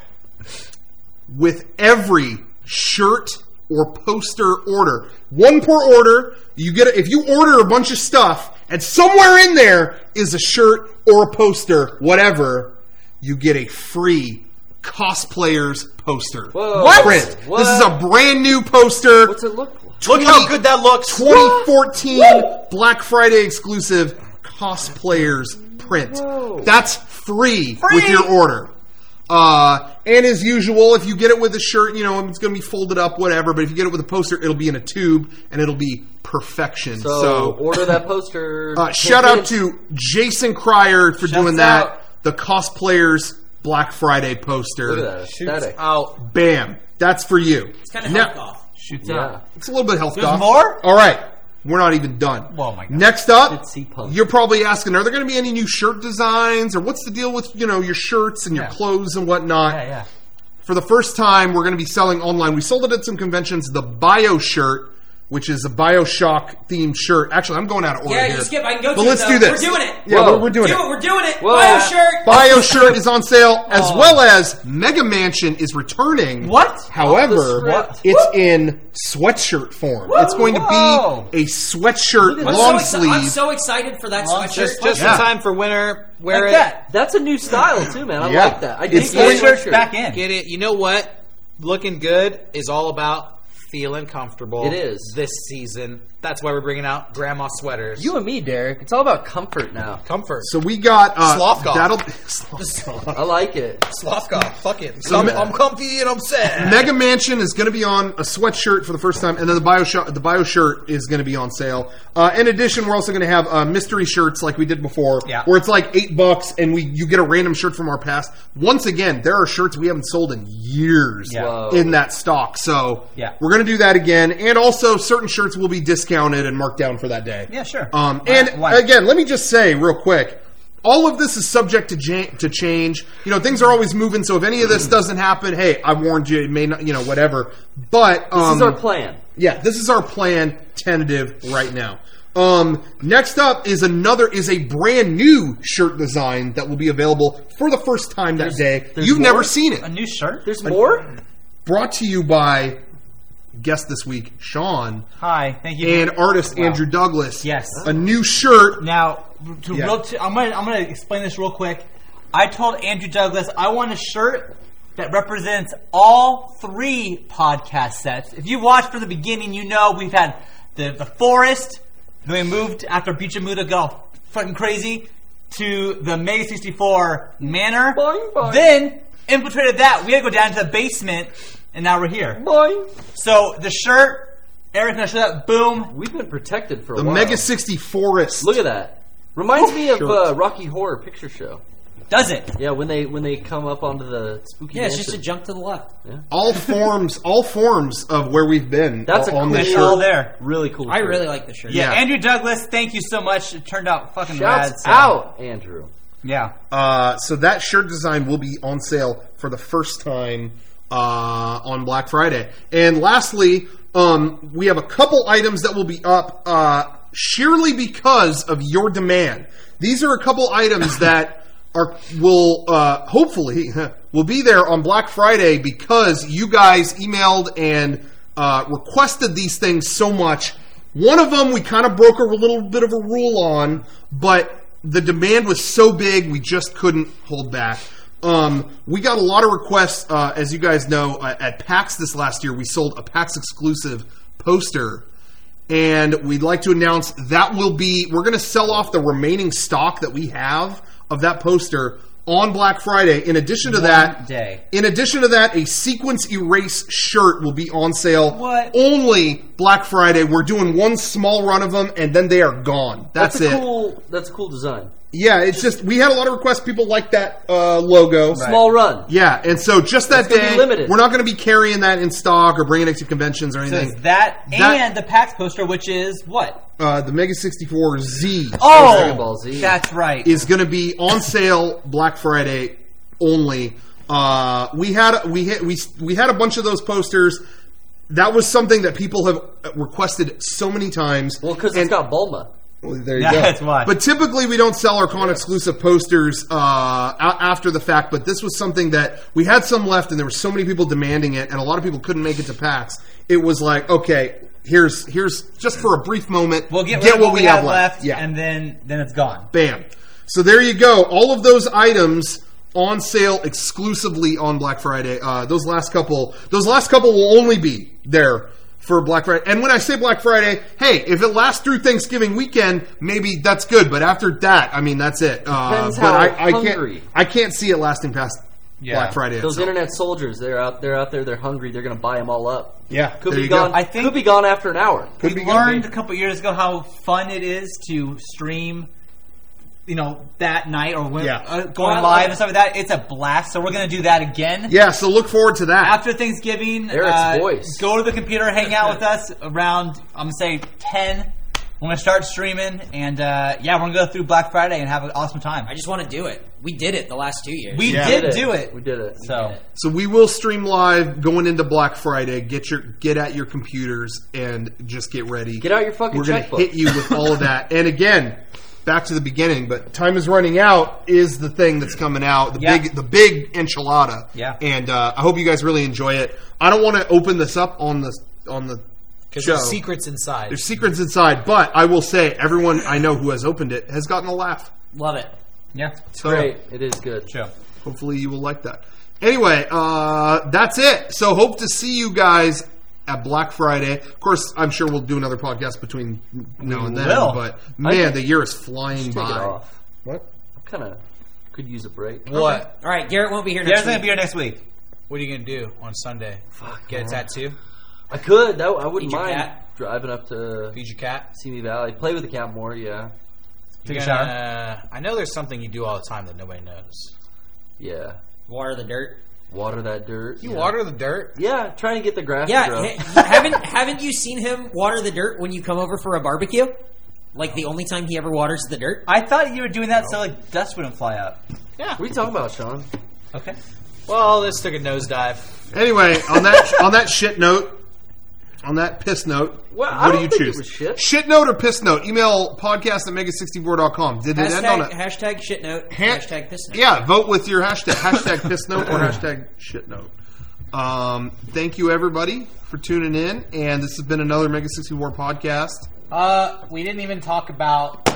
With every shirt or poster order, one per order, you get a, if you order a bunch of stuff and somewhere in there is a shirt or a poster, whatever, you get a free cosplayers poster. Whoa. What? Print. What? This is a brand new poster. What's it look like? Look how good that looks. twenty fourteen Black Friday exclusive cosplayers print. Whoa. That's free, with your order. Uh, and as usual, if you get it with a shirt, you know, it's going to be folded up, whatever. But if you get it with a poster, it'll be in a tube, and it'll be perfection. So, So, order that poster. uh, shout Hint, out hint. to Jason Cryer for Shouts doing that. out. The cosplayers Black Friday poster. Look at that aesthetic. Out. Bam. That's for you. It's kind of Now- health off. Shoots Yeah. up. It's a little bit health There's off. more? All right. We're not even done. Oh, my God. Next up, It's C-Punk. you're probably asking, are there going to be any new shirt designs? Or what's the deal with, you know, your shirts and your Yeah. clothes and whatnot? Yeah, yeah. For the first time, we're going to be selling online. We sold it at some conventions. The Bio shirt which is a Bioshock themed shirt. Actually, I'm going out of order Yeah, here. you skip. I can go But to let's it, do though. this. We're doing it. Yeah, Whoa. we're, we're doing Do it. it. We're doing it. Whoa. Bio shirt. Bio shirt is on sale, as well as Mega Mansion is returning. What? However, What? it's in sweatshirt form. It's going to Whoa. be a sweatshirt at I'm long so exci- sleeve. I'm so excited for that Long- sweatshirt. Just, just Yeah. in time for winter. Wear Like it. that. That's a new style too, man. I Yeah. like that. I It's dig going- that Shirt's sweatshirt. back in. Get it. You know what? Looking good is all about feeling comfortable. It is. This season. That's why we're bringing out grandma sweaters. You and me, Derek. It's all about comfort now. comfort. So we got uh, Sloth golf. That'll Sloth golf. I like it. Sloth golf. Fuck it. So I'm, me- I'm comfy and I'm sad. Mega Mansion is going to be on a sweatshirt for the first time, and then the Bio shirt, the Bio shirt is going to be on sale. Uh, in addition, we're also going to have uh, mystery shirts like we did before, Yeah. where it's like eight bucks, and we you get a random shirt from our past. Once again, there are shirts we haven't sold in years Yeah. Whoa. in that stock, so Yeah. we're going to do that again. And also, certain shirts will be discounted and marked down for that day. Yeah, sure. Um, Why- and why? again, let me just say real quick. All of this is subject to ja- to change. You know, things are always moving. So if any of this doesn't happen, hey, I warned you. It may not, you know, whatever. But um, This is our plan. yeah, this is our plan, tentative right now. Um, next up is another is a brand new shirt design that will be available for the first time that day. there's You've more? never seen it. A new shirt? There's more. Brought to you by guest this week, Sean, Hi, thank you. and artist Andrew Douglas. Yes. a new shirt. Now, to Yeah. real t- I'm gonna I'm gonna explain this real quick. I told Andrew Douglas I want a shirt that represents all three podcast sets. If you watched from the beginning, you know we've had the the forest. Then we moved after Beachamuda got all fucking crazy to the Mega sixty-four Manor. Boing, boing. Then infiltrated that. We had to go down to the basement, and now we're here. Boing. So the shirt, Eric's gonna show that. Boom. We've been protected for a The while. Mega sixty Forest. Look at that. Reminds me of Shirt. uh, Rocky Horror Picture Show. Does it? Yeah, when they when they come up onto the spooky. Yeah, it's mansion. just a jump to the left. all forms, all forms of where we've been. That's on a cool this It's all shirt. there. Really cool. I shirt. really like this shirt. Yeah, Yeah. Andrew Douglas, thank you so much. It turned out fucking rad. Shouts so- out, Andrew. Yeah. Uh, so that shirt design will be on sale for the first time uh, on Black Friday. And lastly, um, we have a couple items that will be up uh, sheerly because of your demand. These are a couple items that are will uh, hopefully will be there on Black Friday because you guys emailed and uh, requested these things so much. One of them we kind of broke a little bit of a rule on, but the demand was so big we just couldn't hold back. Um, we got a lot of requests, uh, as you guys know, uh, at PAX this last year. We sold a PAX exclusive poster, and we'd like to announce that will be. We're going to sell off the remaining stock that we have of that poster on Black Friday. In addition to that, day. in addition to that, a Sequence Erase shirt will be on sale. What? Only Black Friday. We're doing one small run of them, and then they are gone. That's, That's a it. cool. That's a cool design. Yeah, it's just we had a lot of requests. People like that uh, logo. Small run. Yeah, and so just that It's gonna be day, limited. we're not going to be carrying that in stock or bringing it to conventions or So anything. it's that, That- and the PAX poster, which is what? Uh, the Mega sixty-four Z Dragon Ball Z. That's right. is going to be on sale Black Friday only. Uh, we had we hit we we had a bunch of those posters. That was something that people have requested so many times. Well, because And- it's got Bulma. Well, there you Yeah, go. that's why. But typically, we don't sell our con exclusive posters uh, a- after the fact. But this was something that we had some left, and there were so many people demanding it, and a lot of people couldn't make it to PAX. It was like, okay, here's here's just for a brief moment. We'll get, rid of what we have left. yeah, and then then it's gone. Bam. So there you go. All of those items on sale exclusively on Black Friday. Uh, those last couple, those last couple will only be there for Black Friday. And when I say Black Friday, hey, if it lasts through Thanksgiving weekend, maybe that's good. But after that, I mean, that's it. Uh, Depends but how I, I hungry. can't, I can't see it lasting past Yeah. Black Friday. Those itself. internet soldiers, they're out. They're out there. They're hungry. They're going to buy them all up. Yeah, Could there be you go. gone. I think- could be gone after an hour. Could we be learned good. a couple years ago how fun it is to stream, you know, that night or when, Yeah. uh, going live and stuff like that. It's a blast. So we're going to do that again. Yeah, so look forward to that. After Thanksgiving, Eric's uh, voice. go to the computer, hang out with us around, I'm going to say ten. We're going to start streaming, and uh, yeah, we're going to go through Black Friday and have an awesome time. I just want to do it. We did it the last two years. We Yeah. did We do it. We did it. So So we will stream live going into Black Friday. Get your get at your computers and just get ready. Get out your fucking We're gonna checkbook. hit you with all of that. And again, back to the beginning, but time is running out is the thing that's coming out. The Yeah. big the big enchilada. Yeah. And uh, I hope you guys really enjoy it. I don't want to open this up on the on the Because show. there's secrets inside. There's secrets inside, but I will say everyone I know who has opened it has gotten a laugh. Love it. yeah, So Great. It is good. show. hopefully you will like that. Anyway, uh, that's it. So hope to see you guys at Black Friday. Of course, I'm sure we'll do another podcast between now and then. will. But I man, think- the year is flying Take by. it off. What? Kind of could use a break. What? All right, Garrett won't be here Yeah, next it's gonna week. be here next week. What are you gonna do on Sunday? Get a tattoo? I could. That, I wouldn't Feed your mind cat. driving up to Feed your cat? Simi Valley. Play with the cat more. Yeah. Take a You're shower. gonna- I know there's something you do all the time that nobody knows. Yeah. Water the dirt. Water that dirt. You yeah. water the dirt? Yeah. Trying to get the grass to Yeah, grow. ha- haven't haven't you seen him water the dirt when you come over for a barbecue? Like the only time he ever waters the dirt. I thought you were doing that so like dust wouldn't fly out. Yeah. What are you talking about, Sean? Okay. Well, this took a nosedive. Anyway, on that on that shit note, on that piss note, Well, I what do don't you think choose? it was shit. Shit note or piss note? Email podcast at mega sixty-four dot com. Did it end on Hashtag, a hashtag shit note. Ha- hashtag piss note. Yeah, vote with your hashtag. Hashtag piss note or hashtag shit note. Um, thank you, everybody, for tuning in. And this has been another Mega sixty-four podcast. Uh, we didn't even talk about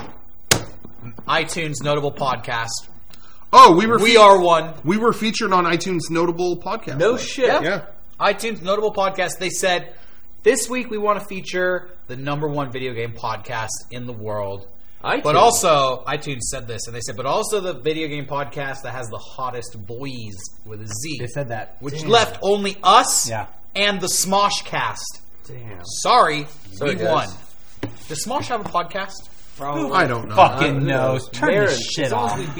iTunes notable podcast. Oh, we were We fe- are one. we were featured on iTunes notable podcast. No list. shit. Yeah. iTunes notable podcast. They said this week we want to feature the number one video game podcast in the world. iTunes. But also, iTunes said this, and they said, but also the video game podcast that has the hottest boys with a Z. They said that. Which left only us Yeah. and the Smosh cast. Damn. Sorry, Sorry, we guys. won. Does Smosh have a podcast? Probably. I don't know. Fucking Who knows. knows? Turn Baron, this shit as long as off. we